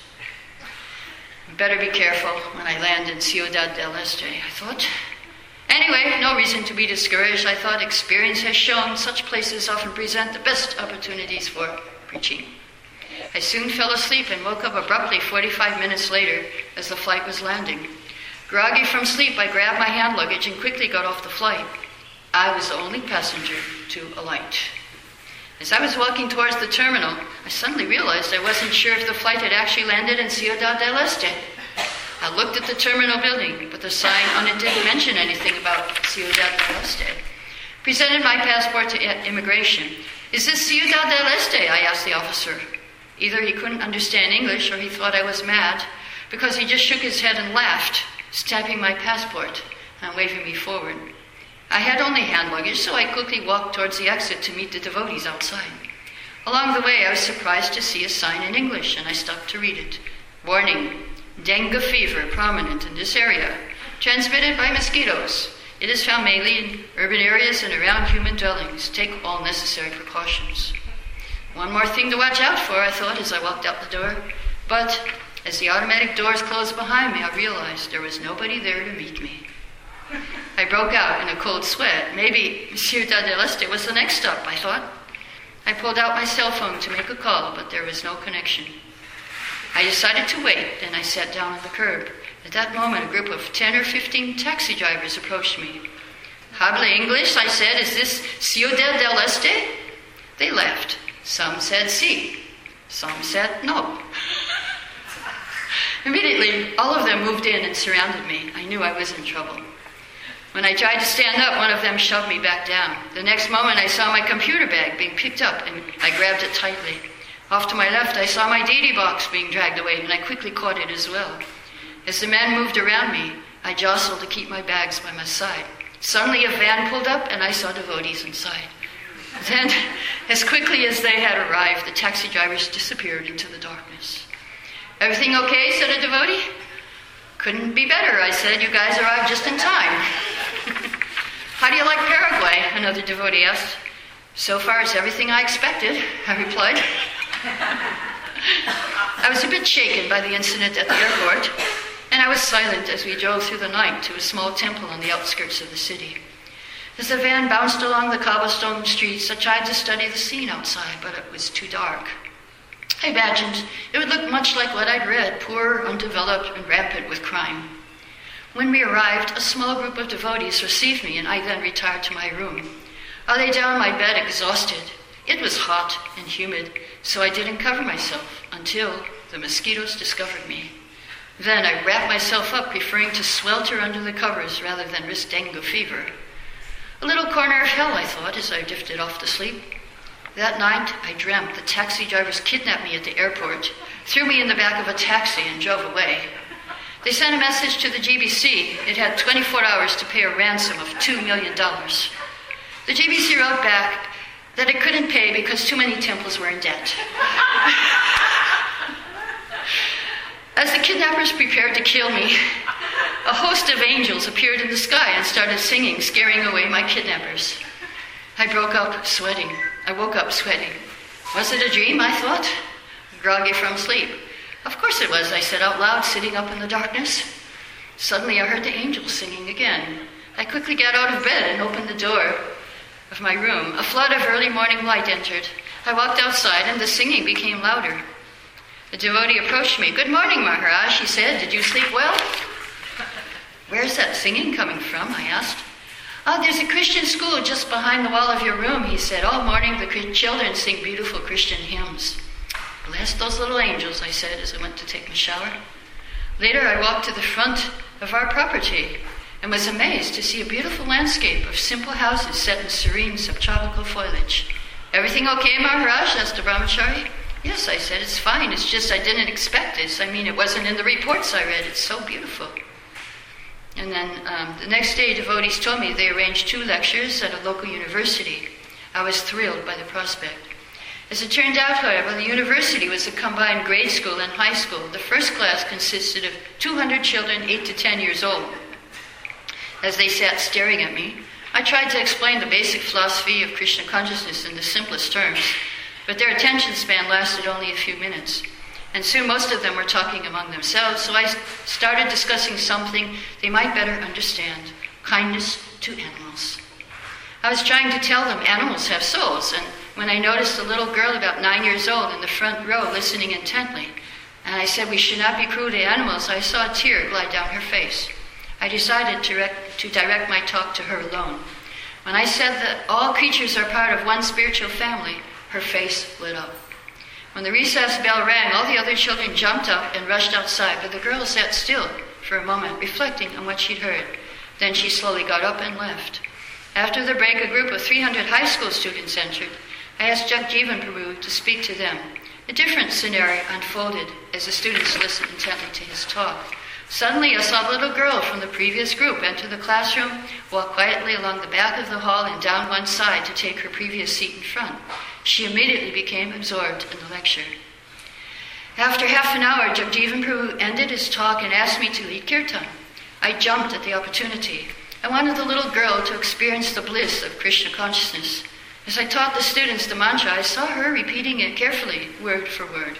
Better be careful when I land in Ciudad del Este, I thought. Anyway, no reason to be discouraged. I thought experience has shown such places often present the best opportunities for preaching. I soon fell asleep and woke up abruptly forty-five minutes later as the flight was landing. Groggy from sleep, I grabbed my hand luggage and quickly got off the flight. I was the only passenger to alight. As I was walking towards the terminal, I suddenly realized I wasn't sure if the flight had actually landed in Ciudad del Este. I looked at the terminal building, but the sign on it didn't mention anything about Ciudad del Este. Presented my passport to immigration. Is this Ciudad del Este? I asked the officer. Either he couldn't understand English or he thought I was mad, because he just shook his head and laughed, stamping my passport and waving me forward. I had only hand luggage, so I quickly walked towards the exit to meet the devotees outside. Along the way, I was surprised to see a sign in English, and I stopped to read it. Warning, dengue fever prominent in this area, transmitted by mosquitoes. It is found mainly in urban areas and around human dwellings. Take all necessary precautions. One more thing to watch out for, I thought as I walked out the door. But as the automatic doors closed behind me, I realized there was nobody there to meet me. I broke out in a cold sweat. Maybe Ciudad del Este was the next stop, I thought. I pulled out my cell phone to make a call, but there was no connection. I decided to wait, and I sat down on the curb. At that moment, a group of ten or fifteen taxi drivers approached me. Habla English, I said. Is this Ciudad del Este? They laughed. Some said sí. Some said no. Immediately, all of them moved in and surrounded me. I knew I was in trouble. When I tried to stand up, one of them shoved me back down. The next moment, I saw my computer bag being picked up, and I grabbed it tightly. Off to my left, I saw my D D box being dragged away, and I quickly caught it as well. As the men moved around me, I jostled to keep my bags by my side. Suddenly, a van pulled up, and I saw devotees inside. Then, as quickly as they had arrived, the taxi drivers disappeared into the darkness. Everything okay? Said a devotee. Couldn't be better, I said. You guys arrived just in time. How do you like Paraguay? Another devotee asked. So far, it's everything I expected, I replied. I was a bit shaken by the incident at the airport, and I was silent as we drove through the night to a small temple on the outskirts of the city. As the van bounced along the cobblestone streets, I tried to study the scene outside, but it was too dark. I imagined it would look much like what I'd read, poor, undeveloped, and rampant with crime. When we arrived, a small group of devotees received me, and I then retired to my room. I lay down on my bed exhausted. It was hot and humid, so I didn't cover myself until the mosquitoes discovered me. Then I wrapped myself up, preferring to swelter under the covers rather than risk dengue fever. A little corner of hell, I thought, as I drifted off to sleep. That night, I dreamt the taxi drivers kidnapped me at the airport, threw me in the back of a taxi, and drove away. They sent a message to the G B C. It had twenty-four hours to pay a ransom of two million dollars. The G B C wrote back that it couldn't pay because too many temples were in debt. As the kidnappers prepared to kill me, a host of angels appeared in the sky and started singing, scaring away my kidnappers. I broke up sweating. I woke up sweating. Was it a dream, I thought? Groggy from sleep. Of course it was, I said out loud, sitting up in the darkness. Suddenly I heard the angels singing again. I quickly got out of bed and opened the door of my room. A flood of early morning light entered. I walked outside and the singing became louder. A devotee approached me. "Good morning, Maharaj," he said. "Did you sleep well?" "Where's that singing coming from?" I asked. "Oh, there's a Christian school just behind the wall of your room," he said. "All morning the children sing beautiful Christian hymns." "Bless those little angels," I said as I went to take my shower. Later I walked to the front of our property and was amazed to see a beautiful landscape of simple houses set in serene subtropical foliage. "Everything okay, Maharaj?" asked the brahmachari. "Yes," I said, "it's fine. It's just I didn't expect this. I mean, it wasn't in the reports I read. It's so beautiful." And then um, the next day, devotees told me they arranged two lectures at a local university. I was thrilled by the prospect. As it turned out, however, the university was a combined grade school and high school. The first class consisted of two hundred children, eight to ten years old. As they sat staring at me, I tried to explain the basic philosophy of Krishna consciousness in the simplest terms, but their attention span lasted only a few minutes. And soon most of them were talking among themselves, so I started discussing something they might better understand: kindness to animals. I was trying to tell them animals have souls, and when I noticed a little girl about nine years old in the front row listening intently, and I said we should not be cruel to animals, I saw a tear glide down her face. I decided to, rec- to direct my talk to her alone. When I said that all creatures are part of one spiritual family, her face lit up. When the recess bell rang, all the other children jumped up and rushed outside, but the girl sat still for a moment, reflecting on what she'd heard. Then she slowly got up and left. After the break, a group of three hundred high school students entered. I asked Jagjivan Prabhu to speak to them. A different scenario unfolded as the students listened intently to his talk. Suddenly, I saw a little girl from the previous group enter the classroom, walk quietly along the back of the hall and down one side to take her previous seat in front. She immediately became absorbed in the lecture. After half an hour, Jagjivan Prabhu ended his talk and asked me to lead kirtan. I jumped at the opportunity. I wanted the little girl to experience the bliss of Krishna consciousness. As I taught the students the mantra, I saw her repeating it carefully, word for word.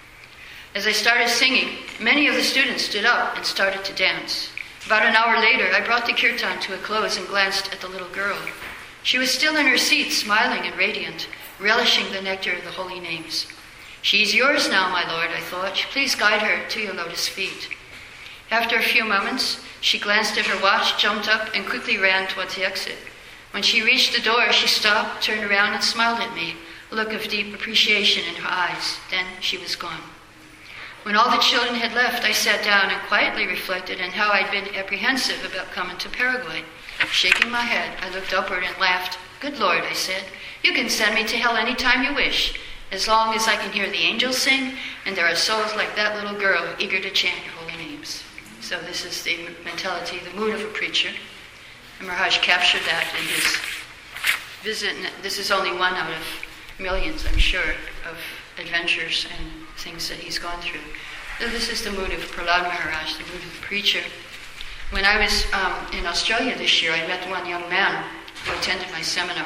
As I started singing, many of the students stood up and started to dance. About an hour later, I brought the kirtan to a close and glanced at the little girl. She was still in her seat, smiling and radiant, relishing the nectar of the holy names. "She's yours now, my lord," I thought. "Please guide her to your lotus feet." After a few moments, she glanced at her watch, jumped up, and quickly ran towards the exit. When she reached the door, she stopped, turned around, and smiled at me, a look of deep appreciation in her eyes. Then she was gone. When all the children had left, I sat down and quietly reflected on how I'd been apprehensive about coming to Paraguay. Shaking my head, I looked upward and laughed. "Good Lord," I said, "you can send me to hell any time you wish, as long as I can hear the angels sing, and there are souls like that little girl eager to chant your holy names." So this is the mentality, the mood of a preacher. And Maharaj captured that in his visit. And this is only one out of millions, I'm sure, of adventures and things that he's gone through. So this is the mood of Prahlad Maharaj, the mood of the preacher. When I was um, in Australia this year, I met one young man who attended my seminar.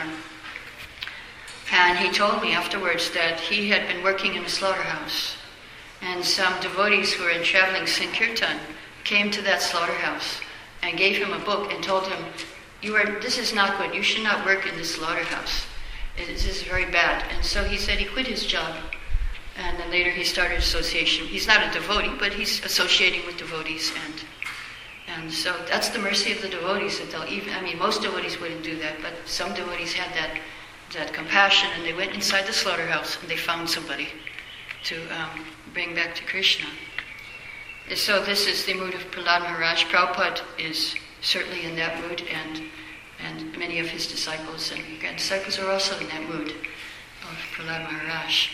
And he told me afterwards that he had been working in a slaughterhouse. And some devotees who were in traveling Sankirtan came to that slaughterhouse and gave him a book and told him, "You are. This is not good. You should not work in this slaughterhouse. This is very bad." And so he said he quit his job. And then later he started association. He's not a devotee, but he's associating with devotees. And and so that's the mercy of the devotees. That they'll even, I mean, most devotees wouldn't do that, but some devotees had that that compassion, and they went inside the slaughterhouse and they found somebody to um, bring back to Krishna. And so this is the mood of Prahlad Maharaj. Prabhupada is certainly in that mood, and and many of his disciples and grand-disciples are also in that mood of Prahlad Maharaj.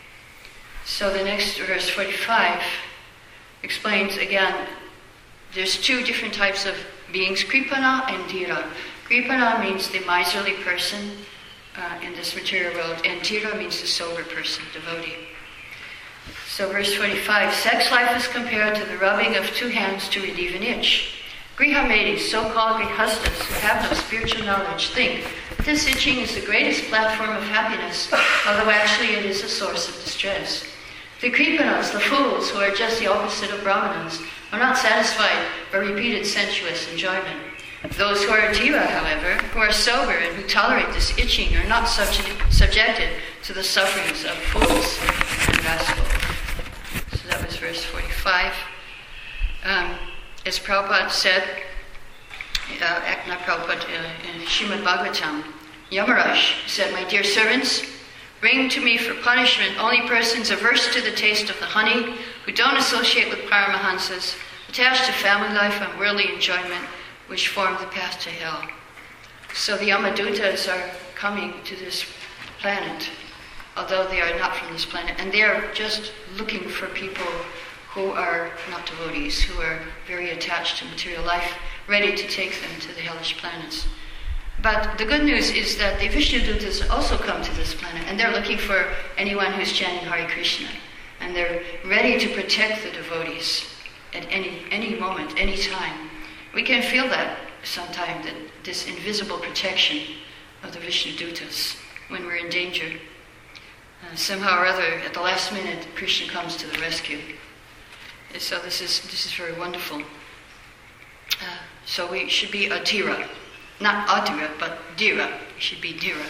So the next verse, forty-five, explains again, there's two different types of beings, Kripana and Dhira. Kripana means the miserly person uh, in this material world, and Dhira means the sober person, devotee. So verse forty-five, sex life is compared to the rubbing of two hands to relieve an itch. Grihamedis, so-called grihastas, who have no spiritual knowledge, think that this itching is the greatest platform of happiness, although actually it is a source of distress. The Kripanas, the fools, who are just the opposite of Brahmanas, are not satisfied by repeated sensuous enjoyment. Those who are Dhira, however, who are sober and who tolerate this itching, are not subject, subjected to the sufferings of fools and rascals. So that was verse forty-five. Um, as Prabhupada said, uh, not Prabhupada, uh, in Srimad Bhagavatam, Yamaraj said, "My dear servants, bring to me for punishment only persons averse to the taste of the honey, who don't associate with Paramahansas, attached to family life and worldly enjoyment, which form the path to hell." So the Yamadutas are coming to this planet, although they are not from this planet, and they are just looking for people who are not devotees, who are very attached to material life, ready to take them to the hellish planets. But the good news is that the Vishnudutas also come to this planet, and they're looking for anyone who's chanting Hare Krishna, and they're ready to protect the devotees at any any moment, any time. We can feel that sometimes, that this invisible protection of the Vishnudutas when we're in danger. Uh, somehow or other, at the last minute, Krishna comes to the rescue. And so this is this is very wonderful. Uh, so we should be a Dhira. Not Adhira, but Dhira. It should be Dhira.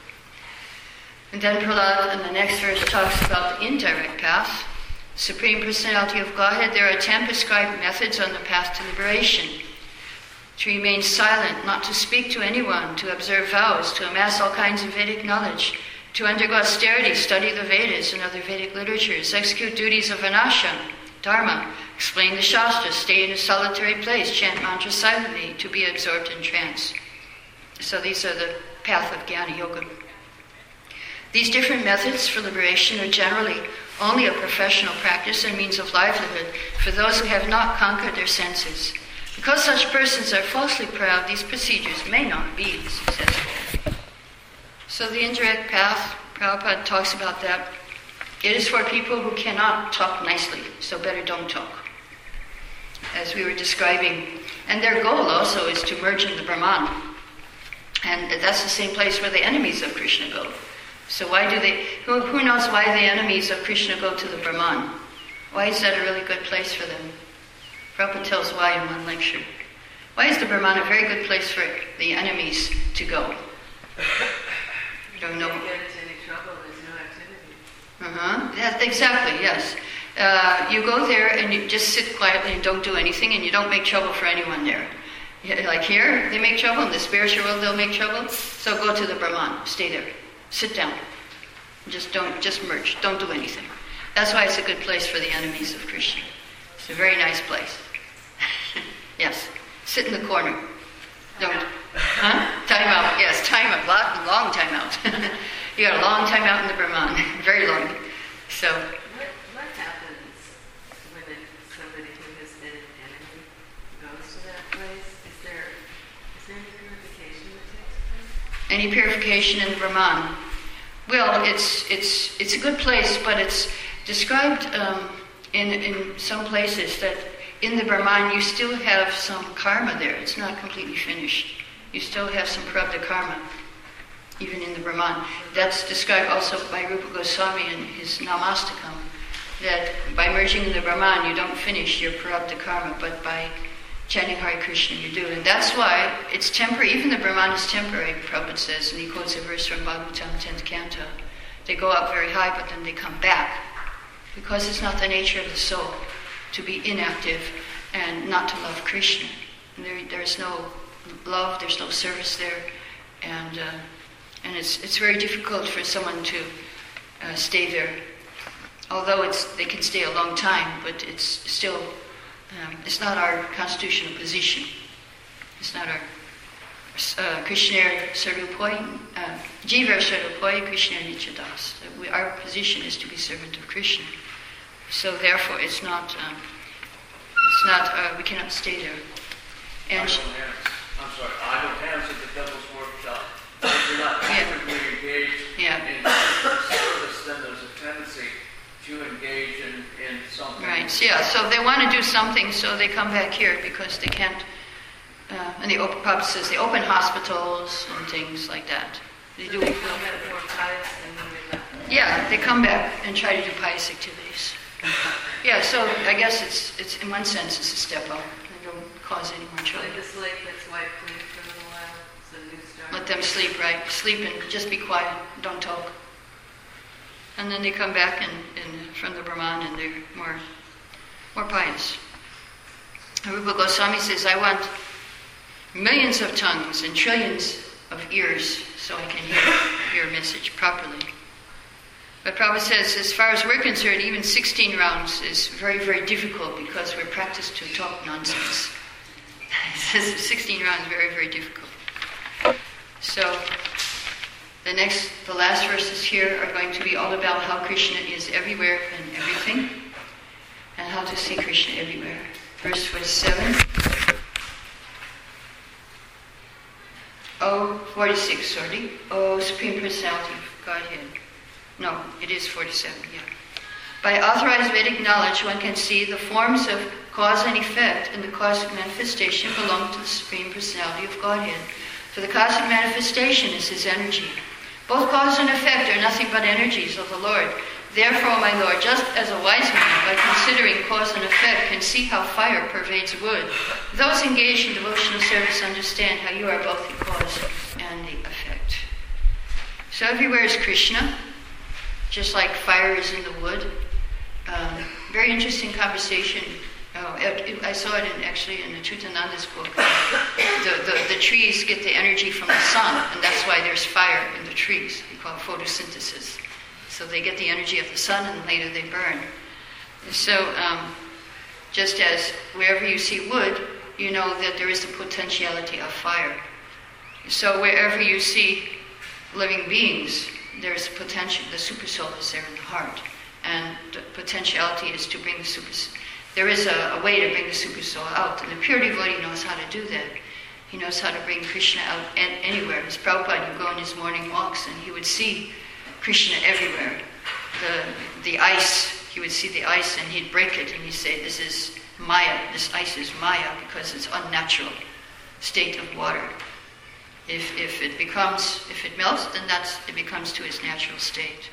And then Prahlad in the next verse talks about the indirect path. Supreme Personality of Godhead, there are ten prescribed methods on the path to liberation. To remain silent, not to speak to anyone, to observe vows, to amass all kinds of Vedic knowledge, to undergo austerity, study the Vedas and other Vedic literatures, execute duties of Vanasham, Dharma, explain the Shastras, stay in a solitary place, chant mantras silently, to be absorbed in trance. So these are the path of Jnana Yoga. These different methods for liberation are generally only a professional practice and means of livelihood for those who have not conquered their senses. Because such persons are falsely proud, these procedures may not be successful. So the indirect path, Prabhupada talks about that. It is for people who cannot talk nicely, so better don't talk, as we were describing. And their goal also is to merge in the Brahman. And that's the same place where the enemies of Krishna go. So why do they, who, who knows why the enemies of Krishna go to the Brahman? Why is that a really good place for them? Prabhupada tells why in one lecture. Why is the Brahman a very good place for the enemies to go? You don't know. If you get into any trouble, there's no activity. Uh-huh. Yeah, exactly, yes. Uh, you go there and you just sit quietly and don't do anything, and you don't make trouble for anyone there. Yeah, like here, they make trouble. In the spiritual world, they'll make trouble. So go to the Brahman. Stay there. Sit down. Just don't, just merge. Don't do anything. That's why it's a good place for the enemies of Krishna. It's a very nice place. Yes. Sit in the corner. Don't. Huh? Time out. Yes, time out. Long, long time out. You got a long time out in the Brahman. Very long. So. What, what happens when it, somebody who has been an enemy goes to that place? Is there, is there any purification that takes place? Any purification in the Brahman? Well, it's it's it's a good place, but it's described um, in in some places that in the Brahman you still have some karma there. It's not completely finished. You still have some prarabdha karma, even in the Brahman. That's described also by Rupa Goswami in his Namastakam, that by merging in the Brahman, you don't finish your prarabdha karma, but by chanting Hare Krishna you do. And that's why it's temporary. Even the Brahman is temporary, Prabhupada says, and he quotes a verse from Bhagavatam, tenth canto. They go up very high, but then they come back. Because it's not the nature of the soul to be inactive and not to love Krishna. There, there's no love, there's no service there. And uh, and it's it's very difficult for someone to uh, stay there. Although it's they can stay a long time, but it's still, um, it's not our constitutional position. It's not our uh, Krishna Sarupoi, uh, Jiva Sarupoi, Krishna Nichadas. Our position is to be servant of Krishna. So therefore, it's not. Um, it's not. Uh, we cannot stay there. And idle hands. I'm sorry. Idle hands at the devil's workshop. If you're not actively yeah. engaged yeah. in service, then there's a tendency to engage in, in something. Right. So, yeah. So they want to do something, so they come back here because they can't. Uh, and the open, Prabhupada says they open hospitals and things like that. They do. So they come back more pious and then they left. Yeah, they come back and try to do pious activities. Yeah, so I guess it's it's in one sense it's a step up. They don't cause any more trouble. Like the slave that's wiped clean for a little while, so the new start. Let them sleep, right? Sleep and just be quiet. Don't talk. And then they come back and, and from the Brahman and they're more more pious. Rupa Goswami says, I want millions of tongues and trillions of ears so I can hear your message properly. But Prabhupada says, as far as we're concerned, even sixteen rounds is very, very difficult because we're practiced to talk nonsense. He says sixteen rounds, very, very difficult. So, the next, the last verses here are going to be all about how Krishna is everywhere and everything, and how to see Krishna everywhere. Verse forty-seven. Oh, forty-six, sorry. Oh, Supreme Personality of Godhead. No, it is forty-seven, yeah. By authorized Vedic knowledge, one can see the forms of cause and effect and the cosmic manifestation belong to the Supreme Personality of Godhead. For the cosmic manifestation is His energy. Both cause and effect are nothing but energies of the Lord. Therefore, my Lord, just as a wise man, by considering cause and effect, can see how fire pervades wood, those engaged in devotional service understand how you are both the cause and the effect. So everywhere is Krishna. Just like fire is in the wood. Um, very interesting conversation. Oh, it, it, I saw it in, actually in the Chutananda's book. The, the, the trees get the energy from the sun, and that's why there's fire in the trees. We call it photosynthesis. So they get the energy of the sun, and later they burn. So um, just as wherever you see wood, you know that there is the potentiality of fire. So wherever you see living beings, there's potential, the super soul is there in the heart. And the potentiality is to bring the super there is a, a way to bring the super soul out. And the pure devotee knows how to do that. He knows how to bring Krishna out an, anywhere. As Prabhupada would go on his morning walks and he would see Krishna everywhere. The the ice, he would see the ice and he'd break it and he'd say, this is Maya, this ice is Maya because it's unnatural state of water. If if it becomes, if it melts, then that's, it becomes to its natural state.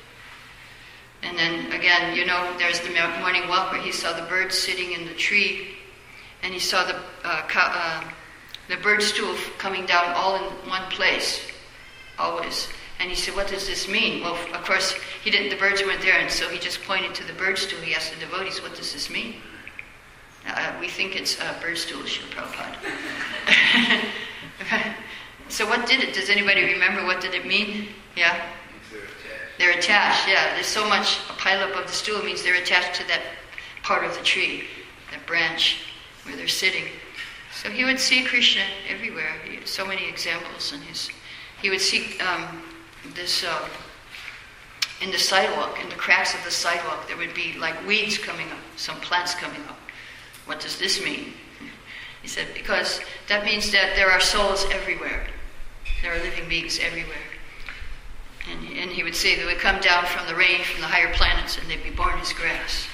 And then again, you know, there's the morning walk where he saw the bird sitting in the tree, and he saw the uh, co- uh, the bird stool coming down all in one place, always. And he said, "What does this mean?" Well, of course, he didn't. The birds weren't there, and so he just pointed to the bird stool. He asked the devotees, "What does this mean?" Uh, we think it's a bird stool, Srila Prabhupada. So what did it? Does anybody remember what did it mean? Yeah? They're attached, yeah. There's so much, a pileup of the stool means they're attached to that part of the tree, that branch where they're sitting. So he would see Krishna everywhere. He had so many examples in his... He would see um, this... Uh, in the sidewalk, in the cracks of the sidewalk, there would be like weeds coming up, some plants coming up. What does this mean? He said, because that means that there are souls everywhere. There are living beings everywhere. And, and he would say they would come down from the rain, from the higher planets, and they'd be born as grass.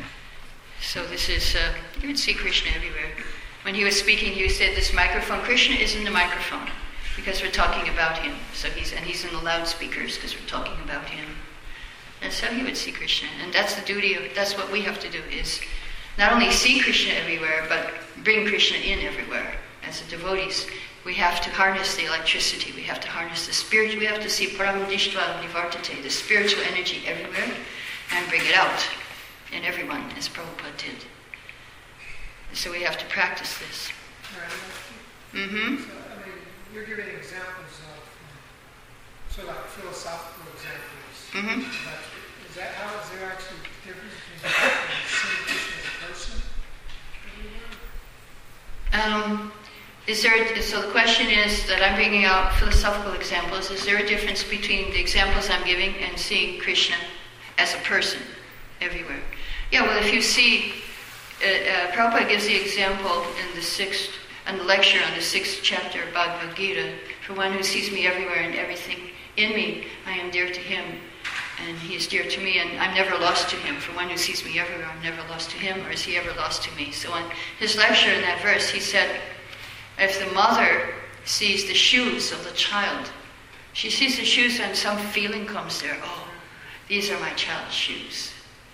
So this is, uh, you would see Krishna everywhere. When he was speaking, he would say, this microphone, Krishna is in the microphone, because we're talking about him. So he's, and he's in the loudspeakers, because we're talking about him. That's how he would see Krishna. And that's the duty of, that's what we have to do, is not only see Krishna everywhere, but bring Krishna in everywhere. As devotees, we have to harness the electricity, we have to harness the spirit, we have to see param dishtva nivartate, the spiritual energy everywhere, and bring it out in everyone, as Prabhupada did. So we have to practice this. Right. Mm-hmm. So, I mean, you're giving examples of, um, so like philosophical examples. Mm-hmm. About, is that how, is there actually a difference between seeing Krishna as a person? Um, is there, so the question is that I'm bringing out philosophical examples. Is there a difference between the examples I'm giving and seeing Krishna as a person everywhere? Yeah, well, if you see, uh, uh, Prabhupada gives the example in the sixth, in the lecture on the sixth chapter of Bhagavad Gita, for one who sees me everywhere and everything in me, I am dear to him, and he is dear to me, and I'm never lost to him. For one who sees me everywhere, I'm never lost to him, or is he ever lost to me? So in his lecture in that verse, he said, if the mother sees the shoes of the child, she sees the shoes and some feeling comes there, oh, these are my child's shoes.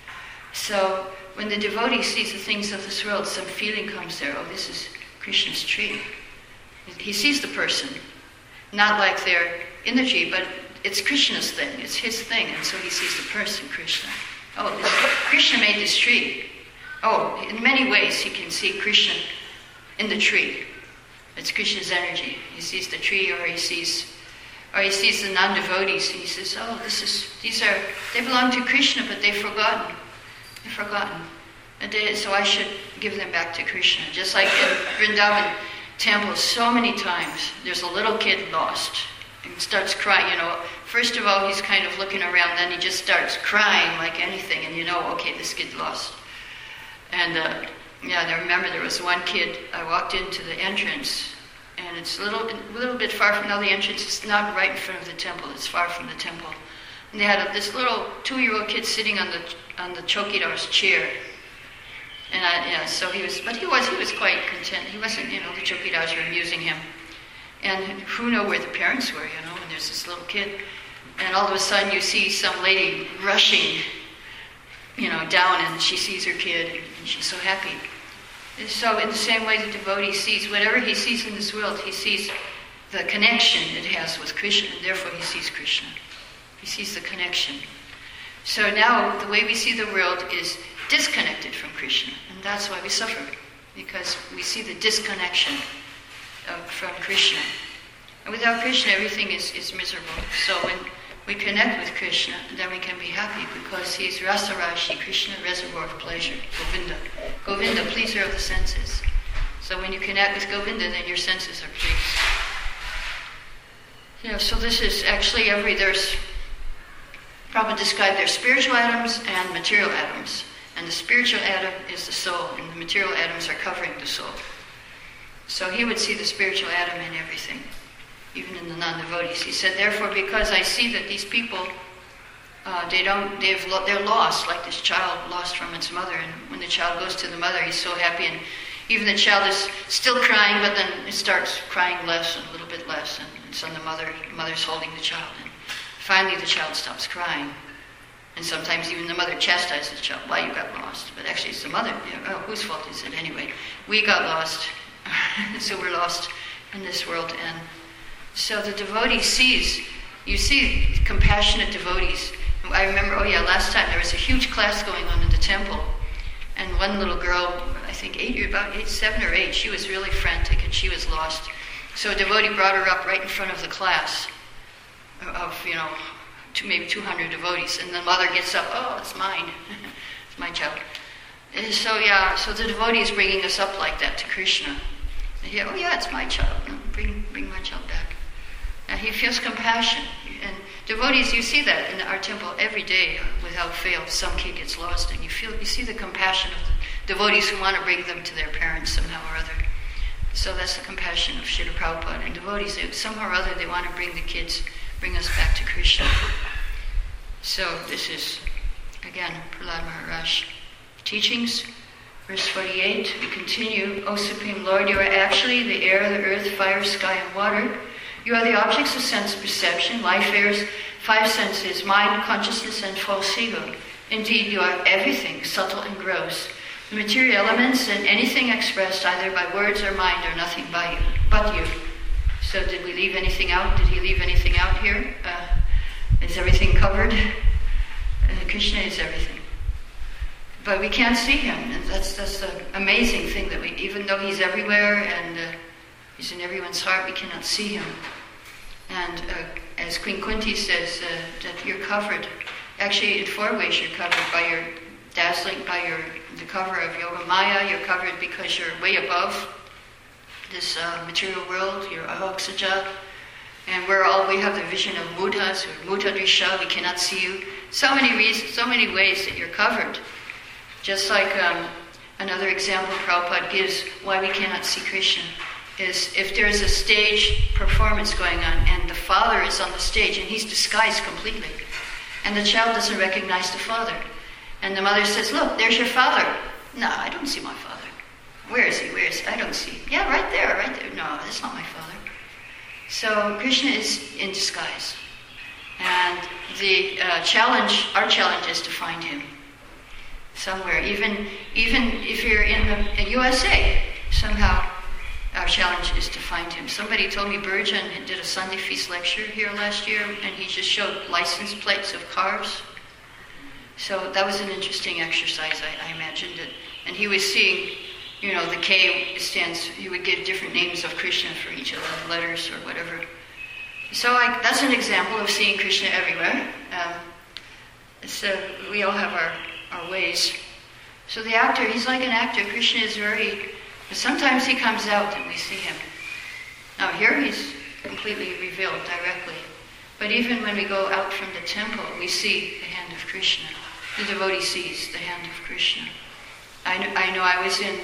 So when the devotee sees the things of this world, some feeling comes there, oh, this is Krishna's tree. He sees the person, not like they're in the tree, but it's Krishna's thing, it's his thing, and so he sees the person, Krishna. Oh, this, Krishna made this tree. Oh, in many ways he can see Krishna in the tree. It's Krishna's energy. He sees the tree, or he sees, or he sees the non-devotees. He says, "Oh, this is these are they belong to Krishna, but they've forgotten. They've forgotten. And they, so I should give them back to Krishna." Just like in Vrindavan temple, so many times there's a little kid lost and starts crying. You know, first of all he's kind of looking around, then he just starts crying like anything, and you know, okay, this kid's lost. And uh, yeah, I remember there was one kid, I walked into the entrance, and it's a little, a little bit far from now, the entrance is not right in front of the temple, it's far from the temple. And they had a, this little two-year-old kid sitting on the on the chokidar's chair. And I, yeah, so he was, but he was, he was quite content. He wasn't, you know, the chokidars were amusing him. And who knew where the parents were, you know, and there's this little kid. And all of a sudden you see some lady rushing, you know, down, and she sees her kid, and she's so happy. And so in the same way the devotee sees, whatever he sees in this world, he sees the connection it has with Krishna, and therefore he sees Krishna. He sees the connection. So now the way we see the world is disconnected from Krishna, and that's why we suffer, because we see the disconnection of, from Krishna. And without Krishna, everything is, is miserable. So when we connect with Krishna, then we can be happy, because he is Rasa Rashi, Krishna, reservoir of pleasure, Govinda. Govinda, pleaser of the senses. So when you connect with Govinda, then your senses are pleased. You know, so this is actually every, there's, Prabhupada described there's spiritual atoms and material atoms. And the spiritual atom is the soul, and the material atoms are covering the soul. So he would see the spiritual atom in everything, even in the non-devotees. He said, therefore, because I see that these people, uh, they don't, they've, lo- they're lost, like this child lost from its mother. And when the child goes to the mother, he's so happy, and even the child is still crying, but then it starts crying less and a little bit less, and it's on the mother. The mother's holding the child, and finally the child stops crying. And sometimes even the mother chastises the child, why you got lost. But actually it's the mother. Oh, whose fault is it anyway? We got lost. So we're lost in this world. And so the devotee sees, you see compassionate devotees. I remember, oh yeah, last time there was a huge class going on in the temple. And one little girl, I think eight, about eight, seven or eight, she was really frantic and she was lost. So a devotee brought her up right in front of the class of, you know, to maybe two hundred devotees, and the mother gets up, oh, it's mine, it's my child. And so yeah, so the devotee is bringing us up like that to Krishna. And he, oh yeah, it's my child, bring bring my child back. And he feels compassion. And devotees, you see that in our temple every day, without fail. Some kid gets lost, and you feel you see the compassion of the devotees who want to bring them to their parents somehow or other. So that's the compassion of Srila Prabhupada. And devotees, they, somehow or other, they want to bring the kids, bring us back to Krishna. So this is, again, Prahlad Maharaj teachings. Verse forty-eight, we continue. O Supreme Lord, you are actually the air, the earth, fire, sky, and water. You are the objects of sense perception, life airs, five senses, mind, consciousness, and false ego. Indeed, you are everything, subtle and gross. The material elements and anything expressed either by words or mind are nothing by you, but you. So did we leave anything out? Did he leave anything out here? Uh, is everything covered? Uh, Krishna is everything. But we can't see him, and that's that's the amazing thing, that we, even though he's everywhere and uh, he's in everyone's heart, we cannot see him. And uh, as Queen Kunti says, uh, that you're covered. Actually, in four ways you're covered: by your dazzling, by your the cover of Yoga Maya. You're covered because you're way above this uh, material world. You're Ahoxaja, and we're all we have the vision of Mudhas or Mudhadrisha. We cannot see you. So many reasons, so many ways that you're covered. Just like um, another example Prabhupada gives why we cannot see Krishna is if there's a stage performance going on and the father is on the stage and he's disguised completely, and the child doesn't recognize the father. And the mother says, look, there's your father. No, I don't see my father. Where is he? Where is he? I don't see him. Yeah, right there, right there. No, that's not my father. So Krishna is in disguise. And the uh, challenge, our challenge is to find him somewhere. Even even if you're in the in U S A, somehow our challenge is to find him. Somebody told me Burjan did a Sunday Feast lecture here last year, and he just showed license plates of cars. So that was an interesting exercise, I, I imagined it. And he was seeing, you know, the K stands, he would give different names of Krishna for each of the letters or whatever. So I, that's an example of seeing Krishna everywhere. Um, so we all have our, our ways. So the actor, he's like an actor. Krishna is very, sometimes he comes out and we see him. Now here he's completely revealed directly. But even when we go out from the temple, we see the hand of Krishna. The devotee sees the hand of Krishna. I know, I know I was in,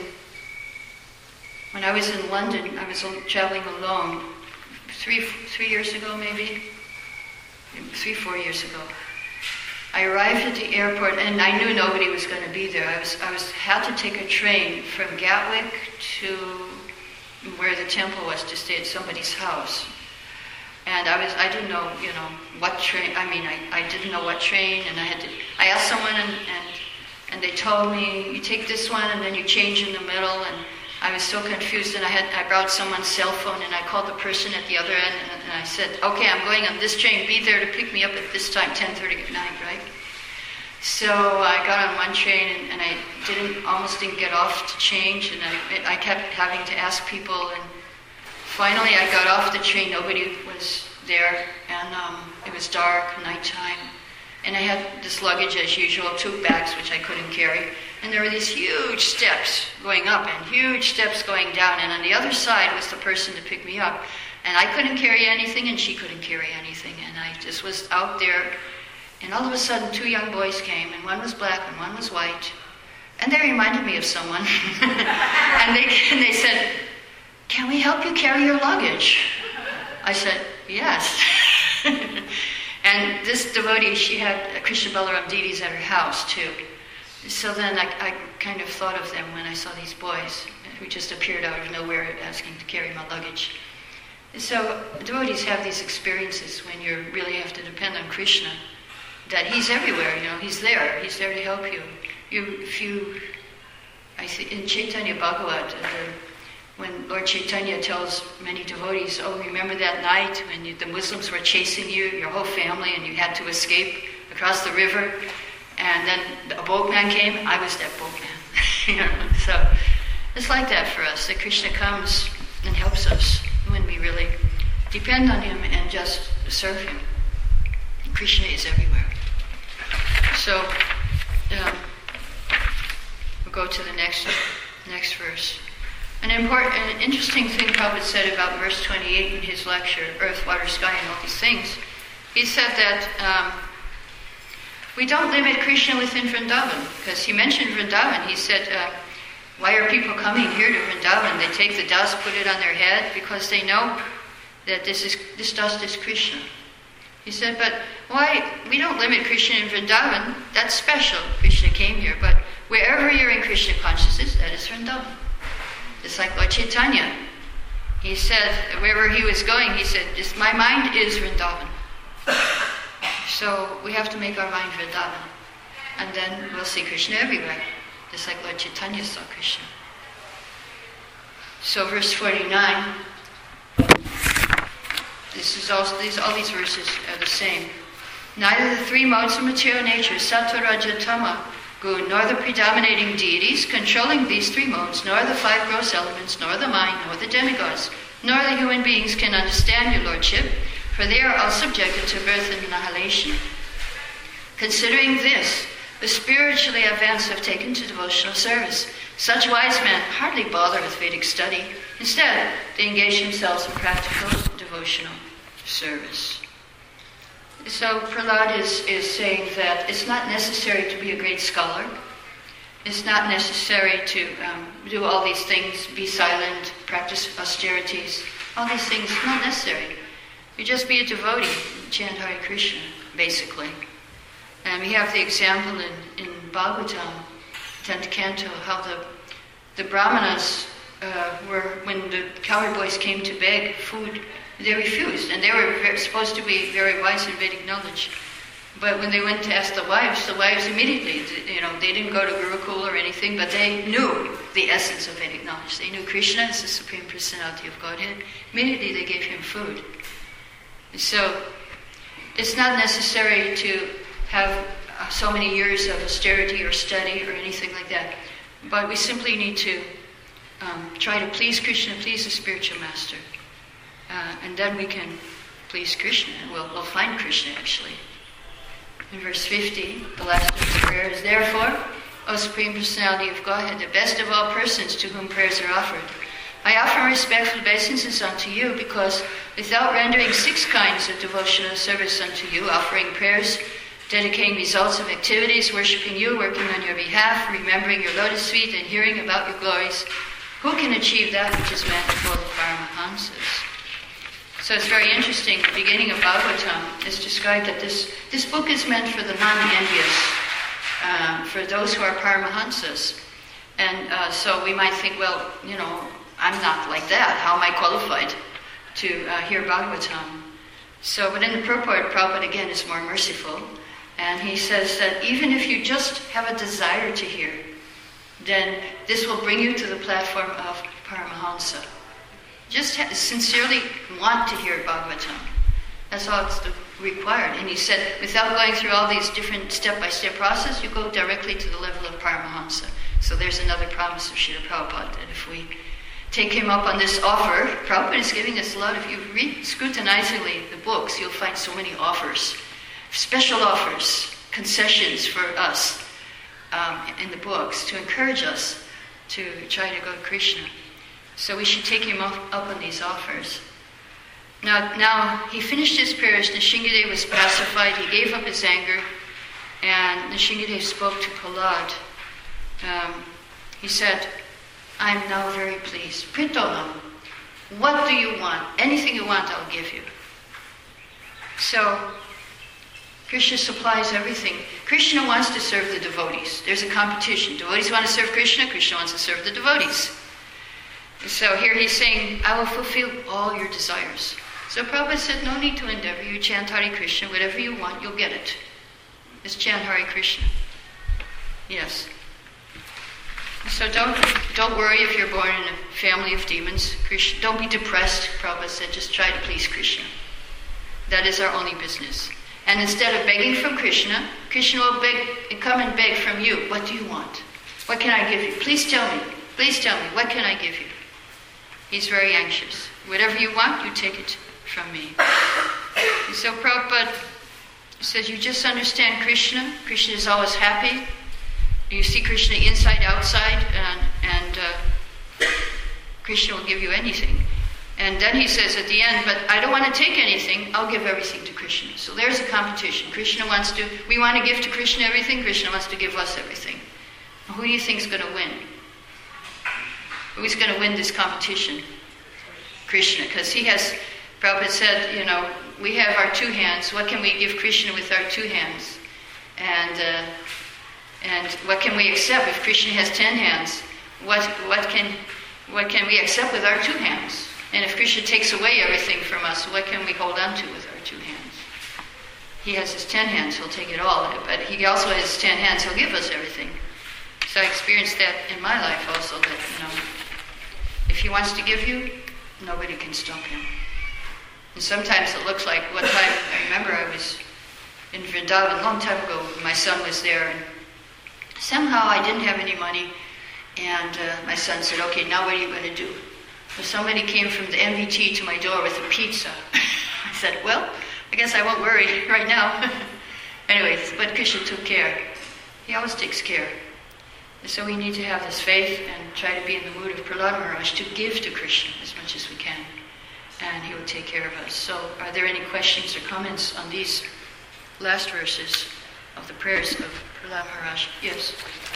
when I was in London, I was traveling alone three, three years ago maybe, three, four years ago. I arrived at the airport and I knew nobody was going to be there. I was, I was had to take a train from Gatwick to where the temple was to stay at somebody's house. And I was, I didn't know, you know, what train, I mean, I, I didn't know what train, and I had to, I asked someone, and, and and they told me, you take this one, and then you change in the middle, and I was so confused, and I had, I borrowed someone's cell phone, and I called the person at the other end, and, and I said, okay, I'm going on this train, be there to pick me up at this time, ten thirty at night, right? So I got on one train, and, and I didn't, almost didn't get off to change, and I, I kept having to ask people, and finally, I got off the train. Nobody was there, and um, it was dark, nighttime, and I had this luggage as usual, two bags which I couldn't carry, and there were these huge steps going up and huge steps going down, and on the other side was the person to pick me up, and I couldn't carry anything, and she couldn't carry anything, and I just was out there, and all of a sudden, two young boys came, and one was black and one was white, and they reminded me of someone, and they and they said, can we help you carry your luggage? I said, yes. And this devotee, she had Krishna Balaram deities at her house too. So then I, I kind of thought of them when I saw these boys who just appeared out of nowhere asking to carry my luggage. So devotees have these experiences when you really have to depend on Krishna, that he's everywhere, you know, he's there, he's there to help you. You, if you, I see in Chaitanya Bhagavat, the, when Lord Chaitanya tells many devotees, oh, remember that night when you, the Muslims were chasing you, your whole family, and you had to escape across the river, and then a boatman came? I was that boatman. You know? So it's like that for us, that Krishna comes and helps us when we really depend on him and just serve him. And Krishna is everywhere. So um, we'll go to the next, next verse. An important, an interesting thing Prabhupada said about verse twenty-eight in his lecture, Earth, Water, Sky, and all these things. He said that um, we don't limit Krishna within Vrindavan, because he mentioned Vrindavan. He said, uh, why are people coming here to Vrindavan? They take the dust, put it on their head, because they know that this is this dust is Krishna. He said, but why, we don't limit Krishna in Vrindavan, that's special, Krishna came here, but wherever you're in Krishna consciousness, that is Vrindavan. Just like Lord Chaitanya. He said, wherever he was going, he said, just, my mind is Vrindavan. So we have to make our mind Vrindavan. And then we'll see Krishna everywhere, just like Lord Chaitanya saw Krishna. So verse forty-nine, this is also, these, all these verses are the same. Neither the three modes of material nature, Sattva, Raja, Tama, Gun, nor the predominating deities controlling these three modes, nor the five gross elements, nor the mind, nor the demigods, nor the human beings can understand your lordship, for they are all subjected to birth and annihilation. Considering this, the spiritually advanced have taken to devotional service. Such wise men hardly bother with Vedic study. Instead, they engage themselves in practical devotional service. So Prahlad is, is saying that it's not necessary to be a great scholar. It's not necessary to um, do all these things, be silent, practice austerities. All these things, not necessary. You just be a devotee, chant Hare Krishna, basically. And we have the example in, in Bhagavatam, tenth canto, how the, the brahmanas uh, were, when the cowherd boys came to beg food, they refused, and they were very, supposed to be very wise in Vedic knowledge. But when they went to ask the wives, the wives immediately, you know, they didn't go to Gurukul or anything, but they knew the essence of Vedic knowledge. They knew Krishna as the Supreme Personality of Godhead. Immediately they gave him food. So it's not necessary to have uh, so many years of austerity or study or anything like that. But we simply need to um, try to please Krishna, please the spiritual master. Uh, and then we can please Krishna, and we'll, we'll find Krishna actually. In verse fifty, the last of the prayer is, therefore, O Supreme Personality of Godhead, the best of all persons to whom prayers are offered, I offer respectful obeisances unto you, because without rendering six kinds of devotional service unto you, offering prayers, dedicating results of activities, worshipping you, working on your behalf, remembering your lotus feet, and hearing about your glories, who can achieve that which is meant for the Paramahansas? So it's very interesting. The beginning of Bhagavatam is described that this, this book is meant for the non-envious, uh, for those who are Paramahansas. And uh, so we might think, well, you know, I'm not like that. How am I qualified to uh, hear Bhagavatam? So, but in the purport, Prabhupada again is more merciful. And he says that even if you just have a desire to hear, then this will bring you to the platform of Paramahansa. Just ha- sincerely want to hear Bhagavatam. That's all it's required. And he said, without going through all these different step-by-step process, you go directly to the level of Paramahansa. So there's another promise of Srila Prabhupada, that if we take him up on this offer, Prabhupada is giving us a lot. If you read scrutinizingly the books, you'll find so many offers, special offers, concessions for us um, in the books to encourage us to try to go to Krishna. So we should take him up, up on these offers. Now, now he finished his prayers. Nrsingadev was pacified. He gave up his anger, and Nrsingadev spoke to Prahlad. Um, he said, I am now very pleased. Pritolam, what do you want? Anything you want, I'll give you. So, Krishna supplies everything. Krishna wants to serve the devotees. There's a competition. Devotees want to serve Krishna. Krishna wants to serve the devotees. So here he's saying, I will fulfill all your desires. So Prabhupada said, no need to endeavor. You chant Hare Krishna. Whatever you want, you'll get it. Just chant Hare Krishna. Yes. So don't don't worry if you're born in a family of demons. Krishna, don't be depressed, Prabhupada said. Just try to please Krishna. That is our only business. And instead of begging from Krishna, Krishna will beg, come and beg from you. What do you want? What can I give you? Please tell me. Please tell me. What can I give you? He's very anxious. Whatever you want, you take it from me. And so Prabhupada says, you just understand Krishna. Krishna is always happy. You see Krishna inside, outside, and, and uh, Krishna will give you anything. And then he says at the end, but I don't want to take anything, I'll give everything to Krishna. So there's a competition. Krishna wants to, we want to give to Krishna everything, Krishna wants to give us everything. Who do you think is going to win? Who's going to win this competition? Krishna, because he has, Prabhupada said, you know, we have our two hands. What can we give Krishna with our two hands? And uh, and what can we accept if Krishna has ten hands? What what can what can we accept with our two hands? And if Krishna takes away everything from us, what can we hold on to with our two hands? He has his ten hands, he'll take it all. But he also has his ten hands, he'll give us everything. So I experienced that in my life also, that, you know, if he wants to give you, nobody can stop him. And sometimes it looks like, one time, I remember I was in Vrindavan a long time ago, my son was there, and somehow I didn't have any money, and uh, my son said, okay, now what are you going to do? So somebody came from the M V T to my door with a pizza. I said, well, I guess I won't worry right now. Anyways, but Krishna took care. He always takes care. And so we need to have this faith and try to be in the mood of Prahlad Maharaj to give to Krishna as much as we can. And he will take care of us. So are there any questions or comments on these last verses of the prayers of Prahlad Maharaj? Yes?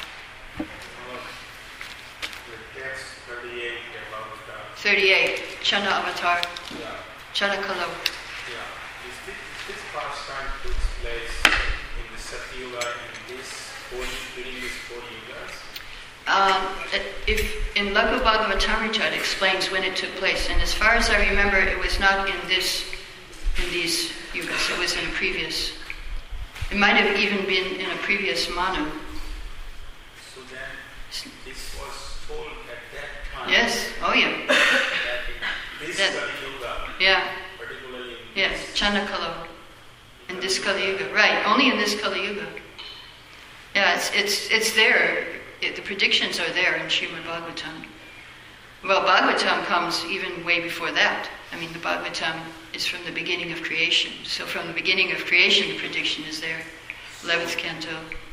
thirty-eight about uh, thirty-eight, Chana Avatar, yeah, Chana Kalo. yeah. Is this, this pastime takes place in the Satyuga in this four, during these four yugas? Um, if in Laghu Bhagavatamrita it explains when it took place, and as far as I remember, it was not in this, in these yugas. It was in a previous. It might have even been in a previous Manu. So then, this was told at that time. Yes. Oh yeah. That in this That- Kali Yuga, Yeah. particularly in Yes. this Chanakalo. In this Kali Yuga, right? Only in this Kali Yuga. Yeah, it's it's it's there. It, the predictions are there in Srimad Bhagavatam. Well, Bhagavatam comes even way before that. I mean, the Bhagavatam is from the beginning of creation. So from the beginning of creation, the prediction is there. eleventh canto.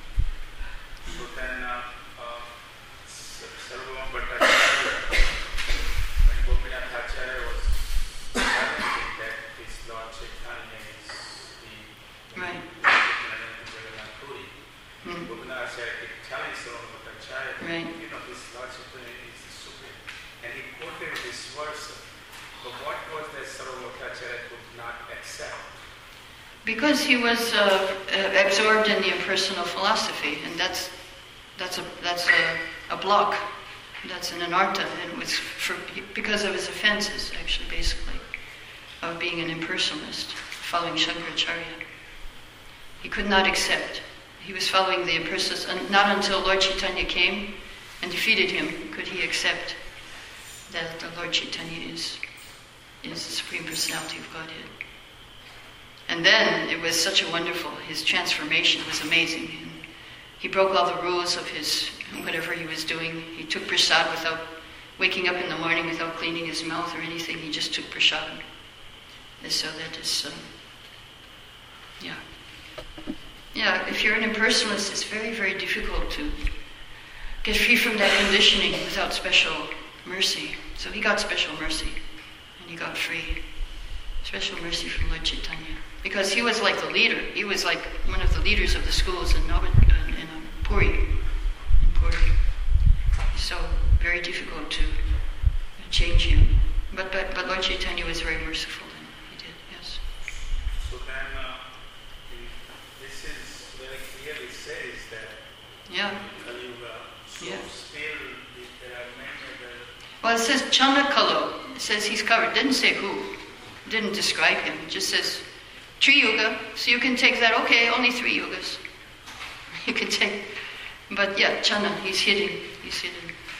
So then, uh, uh, Sarvabhauma Bhattacharya, when Gopinath Acharya was challenging that his Lord Chaitanya is the Right. Jagannath Puri, Mm. Gopinath Acharya kept telling Sarvabhauma Bhattacharya, Right. you know, this Lord Chaitanya is the supreme. And he quoted this verse. But what was that Sarvabhauma Bhattacharya could not accept? Because he was uh, uh, absorbed in the impersonal philosophy, and that's that's a that's a, a block, that's an anartha, and it was for, because of his offenses, actually, basically, of being an impersonalist, following Shankaracharya. He could not accept. He was following the impersonalist, and not until Lord Chaitanya came and defeated him could he accept that the Lord Chaitanya is is the Supreme Personality of Godhead. And then it was such a wonderful, his transformation was amazing. And he broke all the rules of his, whatever he was doing. He took prasad without waking up in the morning, without cleaning his mouth or anything. He just took prasad. And so that is, um, yeah. Yeah, if you're an impersonalist, it's very, very difficult to get free from that conditioning without special mercy. So he got special mercy, and he got free. Special mercy from Lord Chaitanya. Because he was like the leader. He was like one of the leaders of the schools in, Navad, uh, in um, Puri. In Puri. So very difficult to change him. But, but, but Lord Chaitanya was very merciful, and he did, yes. So then, uh, this is very clearly says that Yeah. in Kali Yuga, so Yeah. still there are many other. Well, it says Chanakalo. It says he's covered. It didn't say who. It didn't describe him. It just says Tri Yuga. So you can take that, okay, only three yugas. You can take, but yeah, Chana, he's hidden. He's hidden.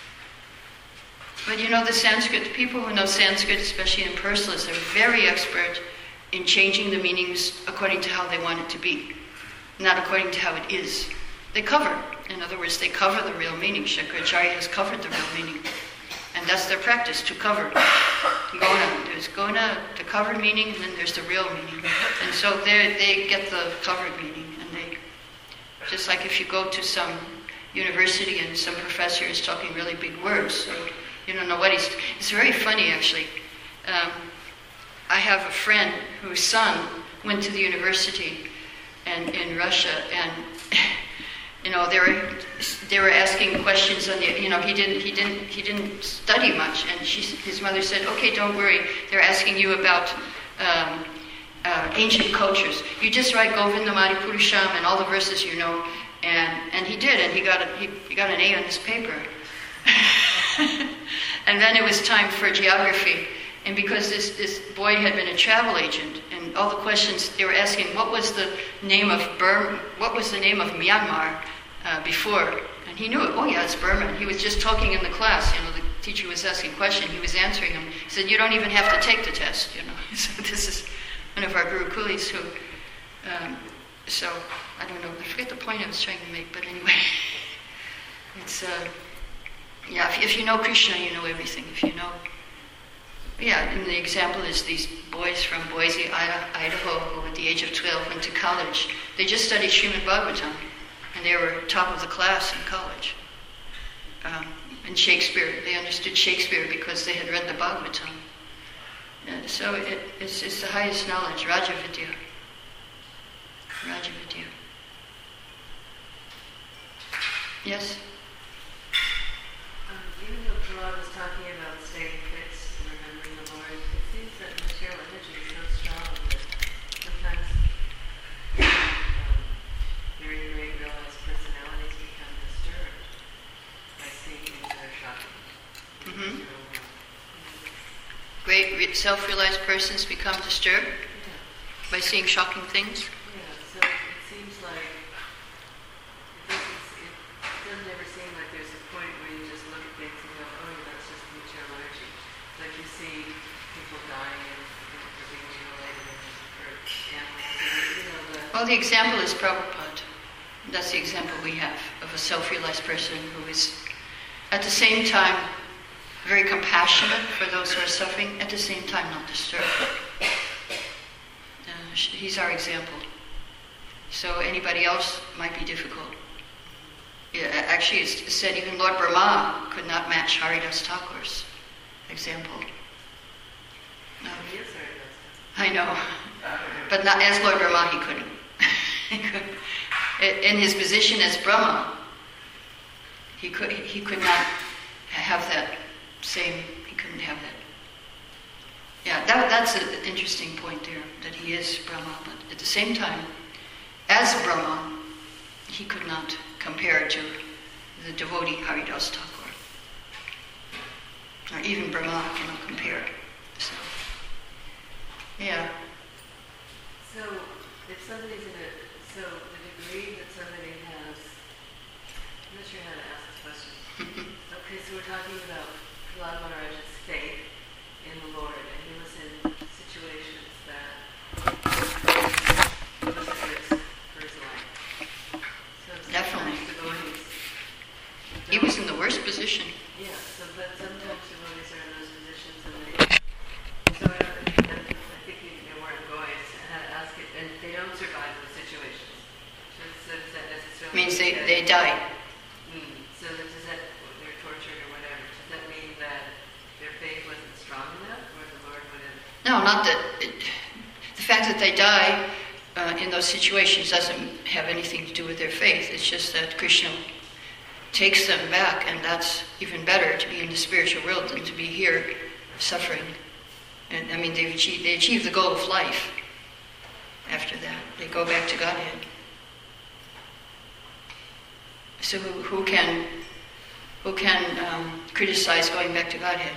But you know the Sanskrit, the people who know Sanskrit, especially impersonalists, are very expert in changing the meanings according to how they want it to be, not according to how it is. They cover. In other words, they cover the real meaning. Shankaracharya has covered the real meaning. And that's their practice, to cover. Gona. There's Gona, the covered meaning, and then there's the real meaning. And so they they get the covered meaning. And they, just like if you go to some university and some professor is talking really big words, so you don't know what he's... It's very funny, actually. Um, I have a friend whose son went to the university and in Russia, and you know, they were they were asking questions on the, you know, he didn't he didn't he didn't study much, and she, his mother said, okay, don't worry, they're asking you about um, uh, ancient cultures. You just write Govindamani Purusham and all the verses you know, and and he did, and he got a, he, he got an A on his paper. And then it was time for geography, and because this this boy had been a travel agent, and and all the questions they were asking, what was the name of Burma, what was the name of Myanmar uh, before? And he knew it. Oh yeah, it's Burma. And he was just talking in the class. You know, the teacher was asking a question. He was answering him. He said, "You don't even have to take the test." You know. So this is one of our Guru Kulis who. Um, so I don't know. I forget the point I was trying to make, but anyway, it's uh, yeah. If, if you know Krishna, you know everything. If you know. Yeah, and the example is these boys from Boise, Idaho, who at the age of twelve went to college. They just studied Srimad Bhagavatam, and they were top of the class in college. Um, and Shakespeare, they understood Shakespeare because they had read the Bhagavatam. And so it, it's, it's the highest knowledge, Raja Vidya. Raja Vidya. Yes? Um, even though Prahlad was talking about staying fixed and remembering the Lord, it seems that material energy is so strong that sometimes um, very great realized personalities become disturbed by seeing things that are shocking. Mm-hmm. So, um, Great re- self-realized persons become disturbed yeah. by seeing shocking things. Yeah, so it seems like it doesn't, it doesn't ever seem like there's a point where you just look at things and go, oh, yeah, that's just material energy. Like you see people dying and for being mutilated or animals. You know, the, Well, the example is Prabhupada. That's the example we have of a self-realized person who is at the same time very compassionate for those who are suffering, at the same time not disturbed. Uh, he's our example. So anybody else might be difficult. Yeah, actually, it's said even Lord Brahma could not match Haridas Thakur's example. No. he is very good. I know, but not as Lord Brahma, he couldn't. He couldn't. In his position as Brahma, he could he could not have that same. He couldn't have that. Yeah, that that's an interesting point there. That he is Brahma, but at the same time, as Brahma, he could not compare to the devotee Haridas Thakur, or even Brahma cannot compare. So, yeah. So if somebody's in a, so the degree that somebody has, I'm not sure how to ask this question. Okay, so we're talking about Prahlad Maharaj's faith in the Lord, and he was in situations that he was at risk for his life. So Definitely. sometimes devotees He was in the worst position. Yeah, so but sometimes devotees are in those positions and they, so I, don't, I think you know where I'm going, is how to ask it, and they don't survive those situations. So, so does that necessarily Means they, mean they that- die. Mm, so that, does that, they're tortured or whatever, does that mean that their faith wasn't strong enough, or the Lord would have, No, not that. It, the fact that they die uh, in those situations doesn't have anything to do with their faith. It's just that Krishna takes them back, and that's even better, to be in the spiritual world than to be here suffering. And I mean, they achieve, they achieve the goal of life. After that, they go back to Godhead. So who, who can who can um, criticize going back to Godhead?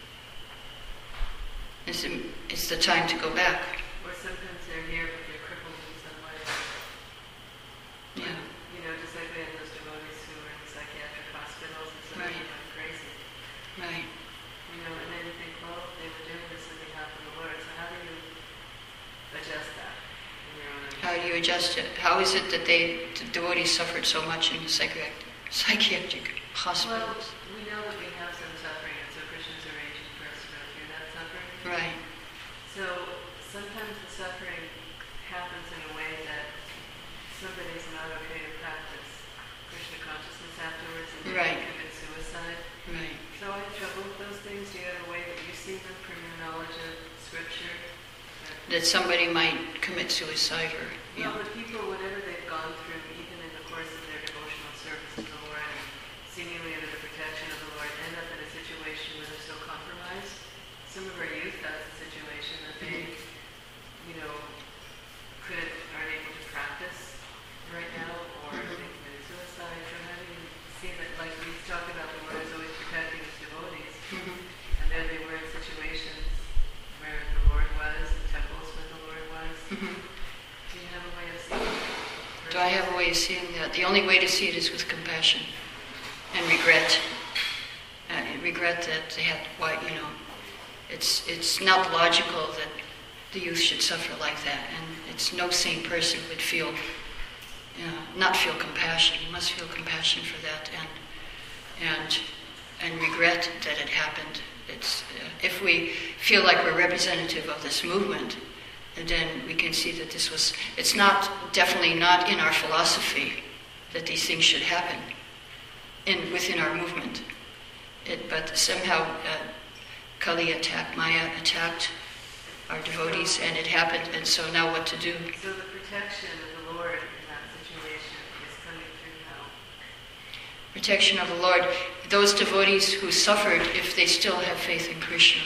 It's, the- it's the time to go back. or sometimes they're here but they're crippled in some way. Yeah. You know, just like we had those devotees who were in psychiatric hospitals and some Right. of them went crazy. Right. You know, and then you think, well, they were doing this on behalf of the Lord, so how do you adjust that in your own How do you adjust it? How is it that they, the devotees suffered so much in the psychiatric, psychiatric Well, hospitals? we know that we have some suffering, and so Krishna's arranging for us to go through that suffering. Right. So sometimes the suffering happens in a way that somebody's not okay to practice Krishna consciousness afterwards and they Right. commit suicide. Right. So I have trouble with those things. Do you have a way that you see them from your knowledge of scripture? That somebody might commit suicide or, Well, yeah. the people, whatever they've gone through, even in the course of their devotional service to the Lord, and seemingly under the protection of the Lord, end up in a situation where they're so compromised. Some of our youth, that's the situation that they, you know, could aren't able to practice right now, or Mhm. they committed suicide. So how do you see that? Like we talk about, the Lord is always protecting his devotees, Mhm. and there they were in situations where the Lord was, and temples where the Lord was, I have a way of seeing that. The only way to see it is with compassion and regret. Uh, regret that they had, why, you know, it's it's not logical that the youth should suffer like that, and it's no sane person would feel, you know, not feel compassion. You must feel compassion for that, and and and regret that it happened. It's uh, if we feel like we're representative of this movement, then we can see that this was. It's not definitely not in our philosophy that these things should happen in within our movement. It, but somehow uh, Kali attacked, Maya attacked our devotees, and it happened, and so now what to do? So the protection of the Lord in that situation is coming through how? Protection of the Lord. Those devotees who suffered, if they still have faith in Krishna,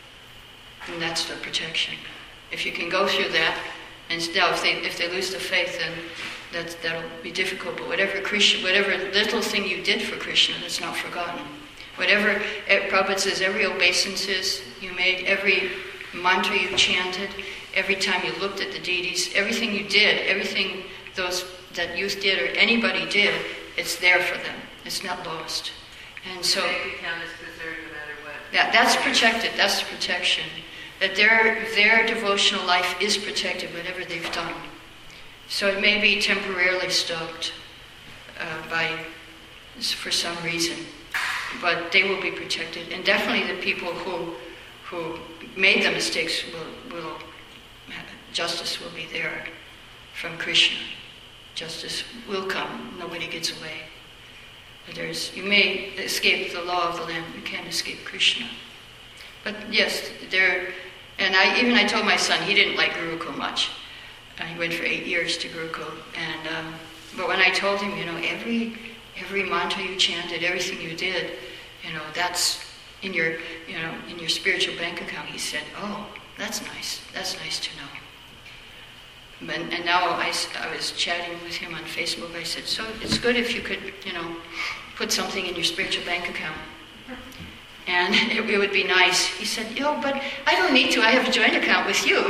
then that's the protection. If you can go through that, and now if they if they lose the faith, then that that'll be difficult. But whatever Krishna, whatever little thing you did for Krishna, that's not forgotten. Whatever Prabhupada says, every obeisances you made, every mantra you chanted, every time you looked at the deities, everything you did, everything those that youth did or anybody did, it's there for them. It's not lost. And so bank account is preserved no matter what. That that's protected. That's the protection. That their their devotional life is protected, whatever they've done. So it may be temporarily stopped uh, by for some reason, but they will be protected. And definitely the people who who made the mistakes will will justice will be there from Krishna. Justice will come. Nobody gets away. There's you may escape the law of the land. You can't escape Krishna. But yes, there. And I even I told my son he didn't like Gurukul much. Uh, he went for eight years to Gurukul, and um, but when I told him, you know, every every mantra you chanted, everything you did, you know, that's in your you know in your spiritual bank account. He said, "Oh, that's nice. That's nice to know." And, and now I, I was chatting with him on Facebook. I said, "So it's good if you could, you know, put something in your spiritual bank account." And it, it would be nice. He said, "Yo, but I don't need to. I have a joint account with you."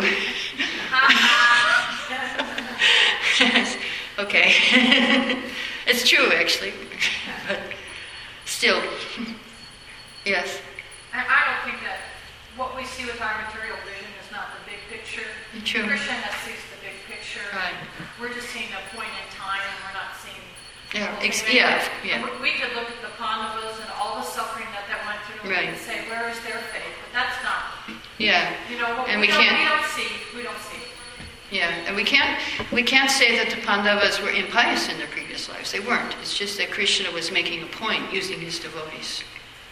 Okay. It's true, actually. But still. Yes. I, I don't think that what we see with our material vision is not the big picture. True. Krishna sees the big picture. Right. We're just seeing a point in time, and we're not seeing. Yeah. Ex- yeah. Yeah. We, we could look at the Pandavas and all the suffering that they went through, and Right. we could say, where is their faith? But that's not. Yeah. You know, what And we, we don't, can't- we don't see. We don't see. Yeah, and we can't we can't say that the Pandavas were impious in their previous lives. They weren't. It's just that Krishna was making a point using his devotees.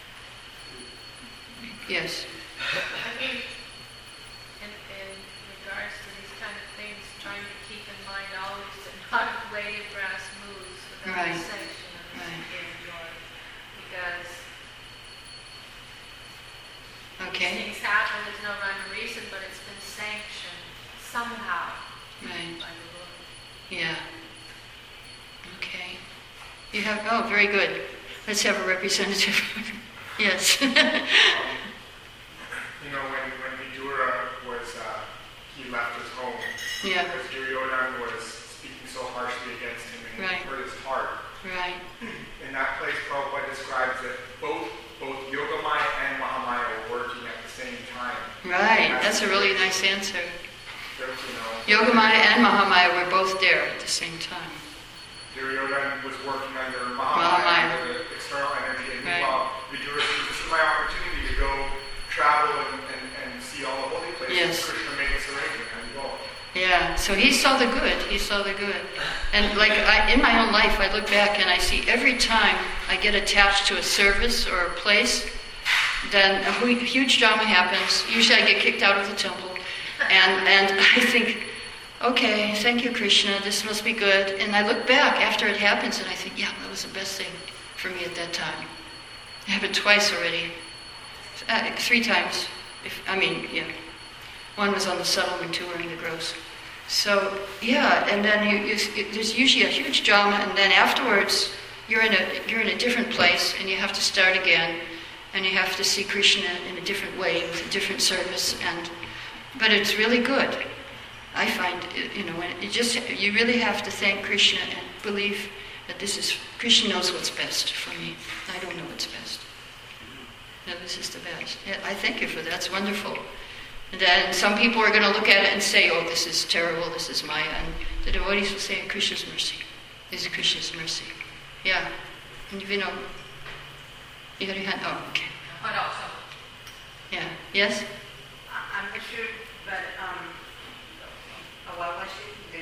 Yes. I think in, in regards to these kind of things, trying to keep in mind always that not blade of grass moves without Right. a sanction of Right. the Lord. Because Okay. things happen, there's no rhyme or reason, but it's been sanctioned somehow Right. by the Lord. Yeah. Okay. You have oh, very good. Let's have a representative. Yes. You know, when, when Vidura was, uh, he left his home, Yeah. because Duryodhana was speaking so harshly against him and Right. it hurt his heart. Right. In that place, Prabhupada describes that both both Yogamaya and Mahamaya were working at the same time. Right. That's a really nice answer. So, you know, Yogamaya and Mahamaya were both there at the same time. Duryodhana was working under Mahamaya. Mahamaya, under the external energy, and Right. meanwhile, Vidura says, this is my opportunity to go travel and, and, and see all the holy places. Yes. Krishna made this arrangement, and go. Yeah, so he saw the good. He saw the good. And like I, in my own life, I look back and I see every time I get attached to a service or a place, then a hu- huge drama happens. Usually I get kicked out of the temple. And, and I think, okay, thank you, Krishna, this must be good. And I look back after it happens and I think, yeah, that was the best thing for me at that time. It happened twice already. Uh, three times. If, I mean, yeah. One was on the settlement tour in the Gross. So, yeah, and then you, you, there's usually a huge drama, and then afterwards you're in a you're in a different place, and you have to start again, and you have to see Krishna in a different way with a different service, and but it's really good. I find, you know, when it just, you really have to thank Krishna and believe that this is, Krishna knows what's best for me. I don't know what's best. No, this is the best. Yeah, I thank you for that. It's wonderful. And then some people are going to look at it and say, oh, this is terrible, this is Maya. And the devotees will say, Krishna's mercy. This is Krishna's mercy. Yeah. And you know, you got your hand, oh, okay. Oh, no, so, Yeah. Yes? I- I'm not sure, but um, a while was it, the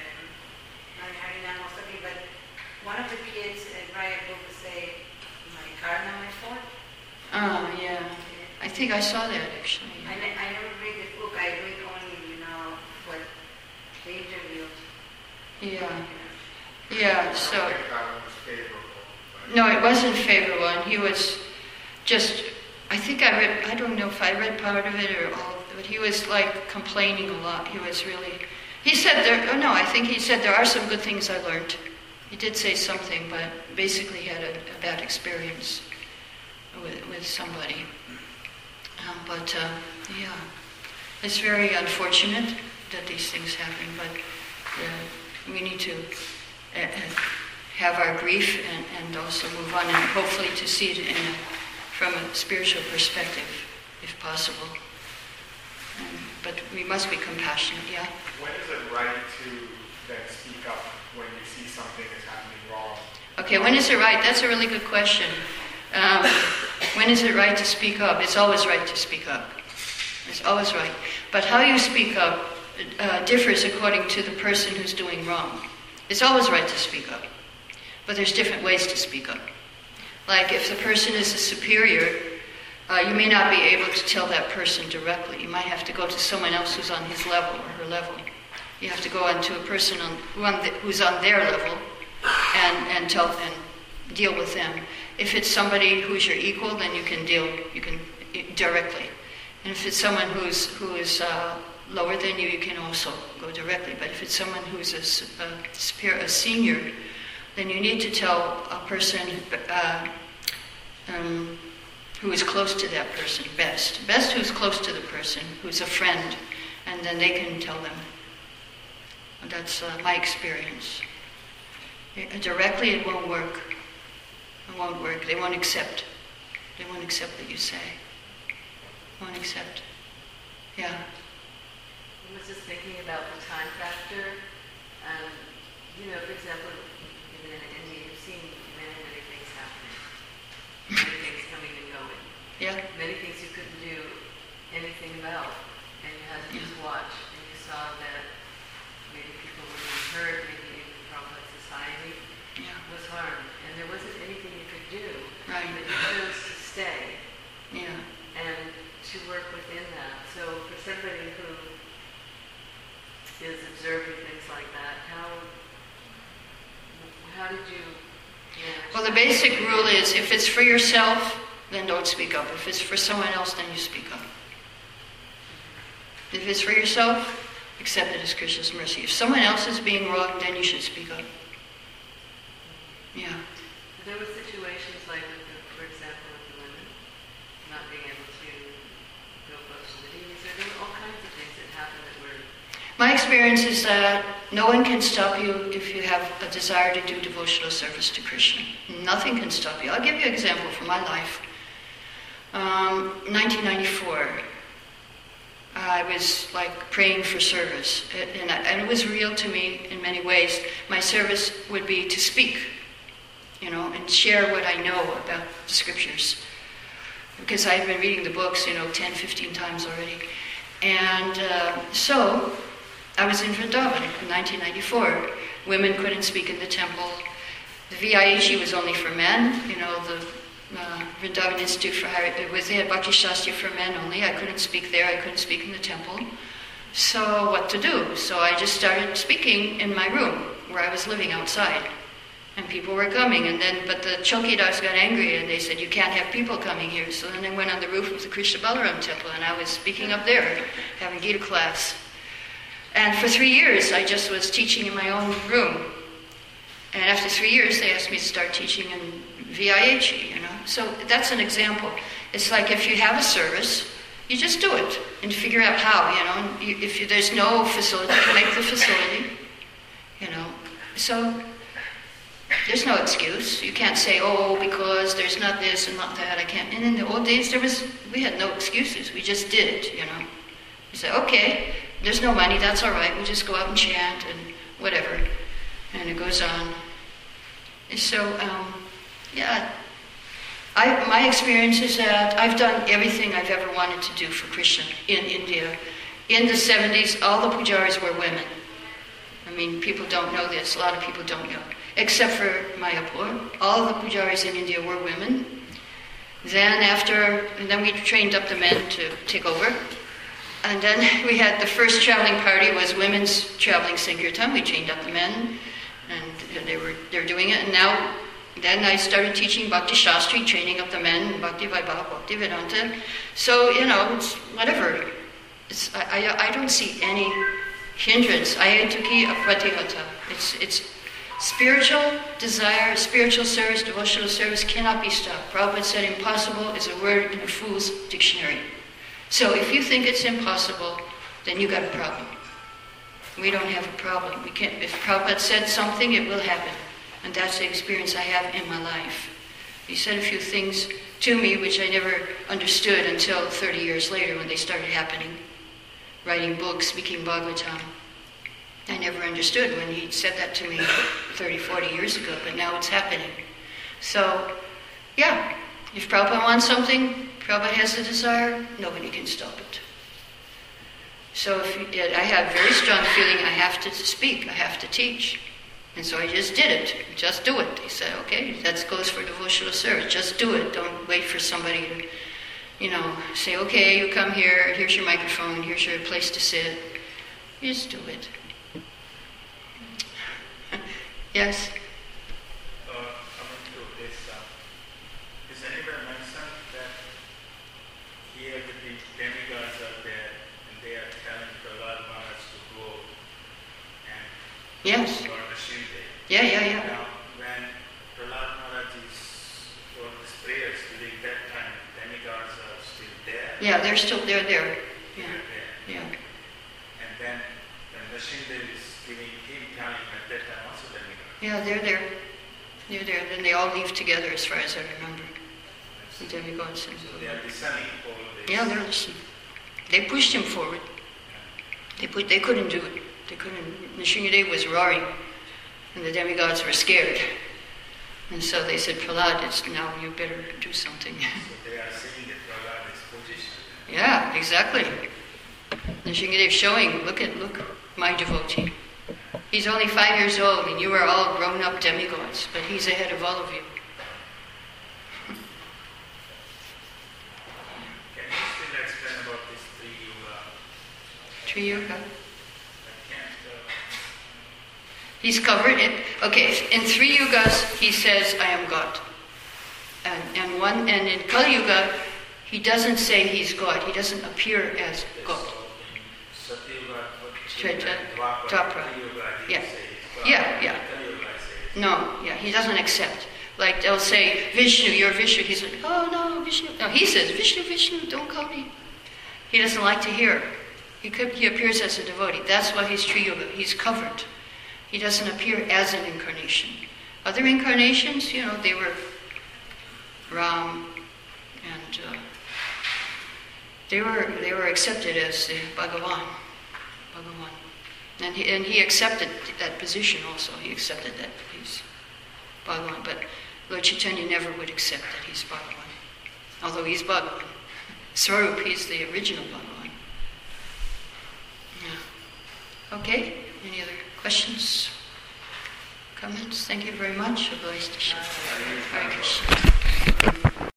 Harinam was talking, but one of the kids uh, write a book to say, my karma, my fault. Oh, yeah. I think I saw that, actually. I, ne- I never read the book, I read only, you know, what the interview. Yeah. Yeah, so... I don't think that one was favorable. but- No, it wasn't favorable, and he was just, I think I read, I don't know if I read part of it or all of it, but he was like complaining a lot. He was really, he said there, oh no, I think he said there are some good things I learned. He did say something, but basically he had a, a bad experience with, with somebody. Um, but uh, yeah, it's very unfortunate that these things happen, but uh, we need to uh, uh, have our grief and, and also move on, and hopefully to see it in a, from a spiritual perspective, if possible. Um, but we must be compassionate, yeah? When is it right to then speak up when you see something that's happening wrong? Okay, when is it right? That's a really good question. Um, when is it right to speak up? It's always right to speak up. It's always right. But how you speak up uh, differs according to the person who's doing wrong. It's always right to speak up. But there's different ways to speak up. Like if the person is a superior, uh, you may not be able to tell that person directly. You might have to go to someone else who's on his level or her level. You have to go on to a person on, who on the, who's on their level and, and tell and deal with them. If it's somebody who's your equal, then you can deal you can directly. And if it's someone who's who is uh, lower than you, you can also go directly. But if it's someone who's a, a, superior, a senior, then you need to tell a person uh, um, who is close to that person best. Best who's close to the person, who's a friend, and then they can tell them. That's uh, my experience. It, directly it won't work. It won't work. They won't accept. They won't accept what you say. Won't accept. Yeah. I was just thinking about the time factor. Um, you know, for example, even in India, you've seen many, many things happening. Many things coming and going. Yeah. Many things you couldn't do anything about. And you had to just watch. And you saw that maybe people were being hurt, maybe even Prabhupada society Yeah. was harmed. And there wasn't anything you could do. Right. But you chose to stay Yeah. and to work within that. So for somebody who is observing things like that, how how did you manage Well, the that? basic rule is if it's for yourself, then don't speak up. If it's for someone else, then you speak up. If it's for yourself, accept it as Krishna's mercy. If someone else is being wrong, then you should speak up. Yeah. There were situations like, with the, for example, with the women not being able to go close to the deities. There were all kinds of things that happened that were. My experience is that no one can stop you if you have a desire to do devotional service to Krishna. Nothing can stop you. I'll give you an example from my life. Um, nineteen ninety-four, I was like praying for service, and, I, and it was real to me in many ways. My service would be to speak, you know, and share what I know about the scriptures. Because I had been reading the books, you know, ten, fifteen times already. And uh, so, I was in Vrindavan in nineteen ninety-four. Women couldn't speak in the temple. The V I H E was only for men, you know, the uh, Vrindavan Institute for Higher, it was, they had Bhakti Shastri for men only. I couldn't speak there, I couldn't speak in the temple. So what to do? So I just started speaking in my room, where I was living outside. And people were coming, and then, but the Chowkidars got angry, and they said, you can't have people coming here. So then they went on the roof of the Krishna Balaram temple, and I was speaking up there, having Gita class. And for three years, I just was teaching in my own room. And after three years, they asked me to start teaching in V I H E, you know. So that's an example. It's like if you have a service, You just do it and figure out how, you know. And you, if you, there's no facility, you make the facility, you know. So there's no excuse. You can't say, oh, because there's not this and not that, I can't. And in the old days, there was, we had no excuses. We just did it, you know. You say, okay, there's no money, that's all right. We'll just go out and chant and whatever. And it goes on. And so, um, yeah, I, my experience is that I've done everything I've ever wanted to do for Krishna in India. In the seventies, all the pujaris were women. I mean, people don't know this. A lot of people don't know. Except for Mayapur. All the pujaris in India were women. Then after, and then we trained up the men to take over. And then we had the first traveling party was women's traveling Sankirtan. We trained up the men, and they were they were doing it. And now, then I started teaching Bhakti Shastri, training up the men, Bhakti Vaibhava, Bhakti Vedanta. So, you know, it's whatever. It's, I, I, I don't see any hindrance. Ayatuki apratihata. It's, it's spiritual desire, spiritual service, devotional service cannot be stopped. Prabhupada said impossible is a word in a fool's dictionary. So if you think it's impossible, then you got a problem. We don't have a problem. We can't, if Prabhupada said something, it will happen. And that's the experience I have in my life. He said a few things to me which I never understood until thirty years later when they started happening. Writing books, speaking Bhagavatam. I never understood when he said that to me thirty, forty years ago, but now it's happening. So, yeah, if Prabhupada wants something, Prabhupada has a desire, nobody can stop it. So if you, I have very strong feeling I have to speak, I have to teach. And so I just did it. Just do it. He said, okay, that goes for devotional service. Just do it. Don't wait for somebody to, you know, say, okay, you come here, here's your microphone, here's your place to sit. You just do it. Yes? Uh, coming to this, uh, is anywhere mentioned that here the demigods are there and they are telling Prahlad Maharaj to go and Yes. Lord Nrsimha? Yeah, yeah, yeah. Now, when Prahlad Maharaj is for his prayers during that time, demigods are still there. Yeah, they're still, they're there. Yeah, They're there. yeah. And then when Nrsimha is giving him time at that time, also demigods. Yeah, they're there. They're there. Then they all leave together as far as I remember. The demigods. And, So they are listening all this. yeah, they're listening. They pushed him forward. They put. They couldn't do it. They couldn't. Nrsimhadev was roaring, and the demigods were scared. And so they said, Prahlad, it's now you better do something. So they are seeing that Prahlad is position. Yeah, exactly. Nrsimhadev showing, look at, look, my devotee. He's only five years old, and you are all grown-up demigods, but he's ahead of all of you. Can you still explain about this three yuga? Tree yoga. I can't. Uh, He's covered it. Okay, in three yugas, he says, I am God. And, and one, and in Kali Yuga, he doesn't say he's God. He doesn't appear as God. so in Satyuga, Treta, Dwapara, Dwapara. Kali-yuga, he Yeah. says God. Yeah, yeah. Kali-yuga says No, yeah, he doesn't accept. Like they'll say, Vishnu, you're Vishnu. He's like, oh no, Vishnu. No, he says, Vishnu, Vishnu, don't call me. He doesn't like to hear. He, could, he appears as a devotee. That's why he's Tree Yoga. He's covered. He doesn't appear as an incarnation. Other incarnations, you know, they were Ram, and uh, they were they were accepted as the Bhagavan. Bhagavan. And he, and he accepted that position also. He accepted that he's Bhagavan. But Lord Chaitanya never would accept that he's Bhagavan. Although he's Bhagavan. Swarup, he's the original Bhagavan. Yeah. Okay, any other questions? Comments? Thank you very much. Hare Krishna.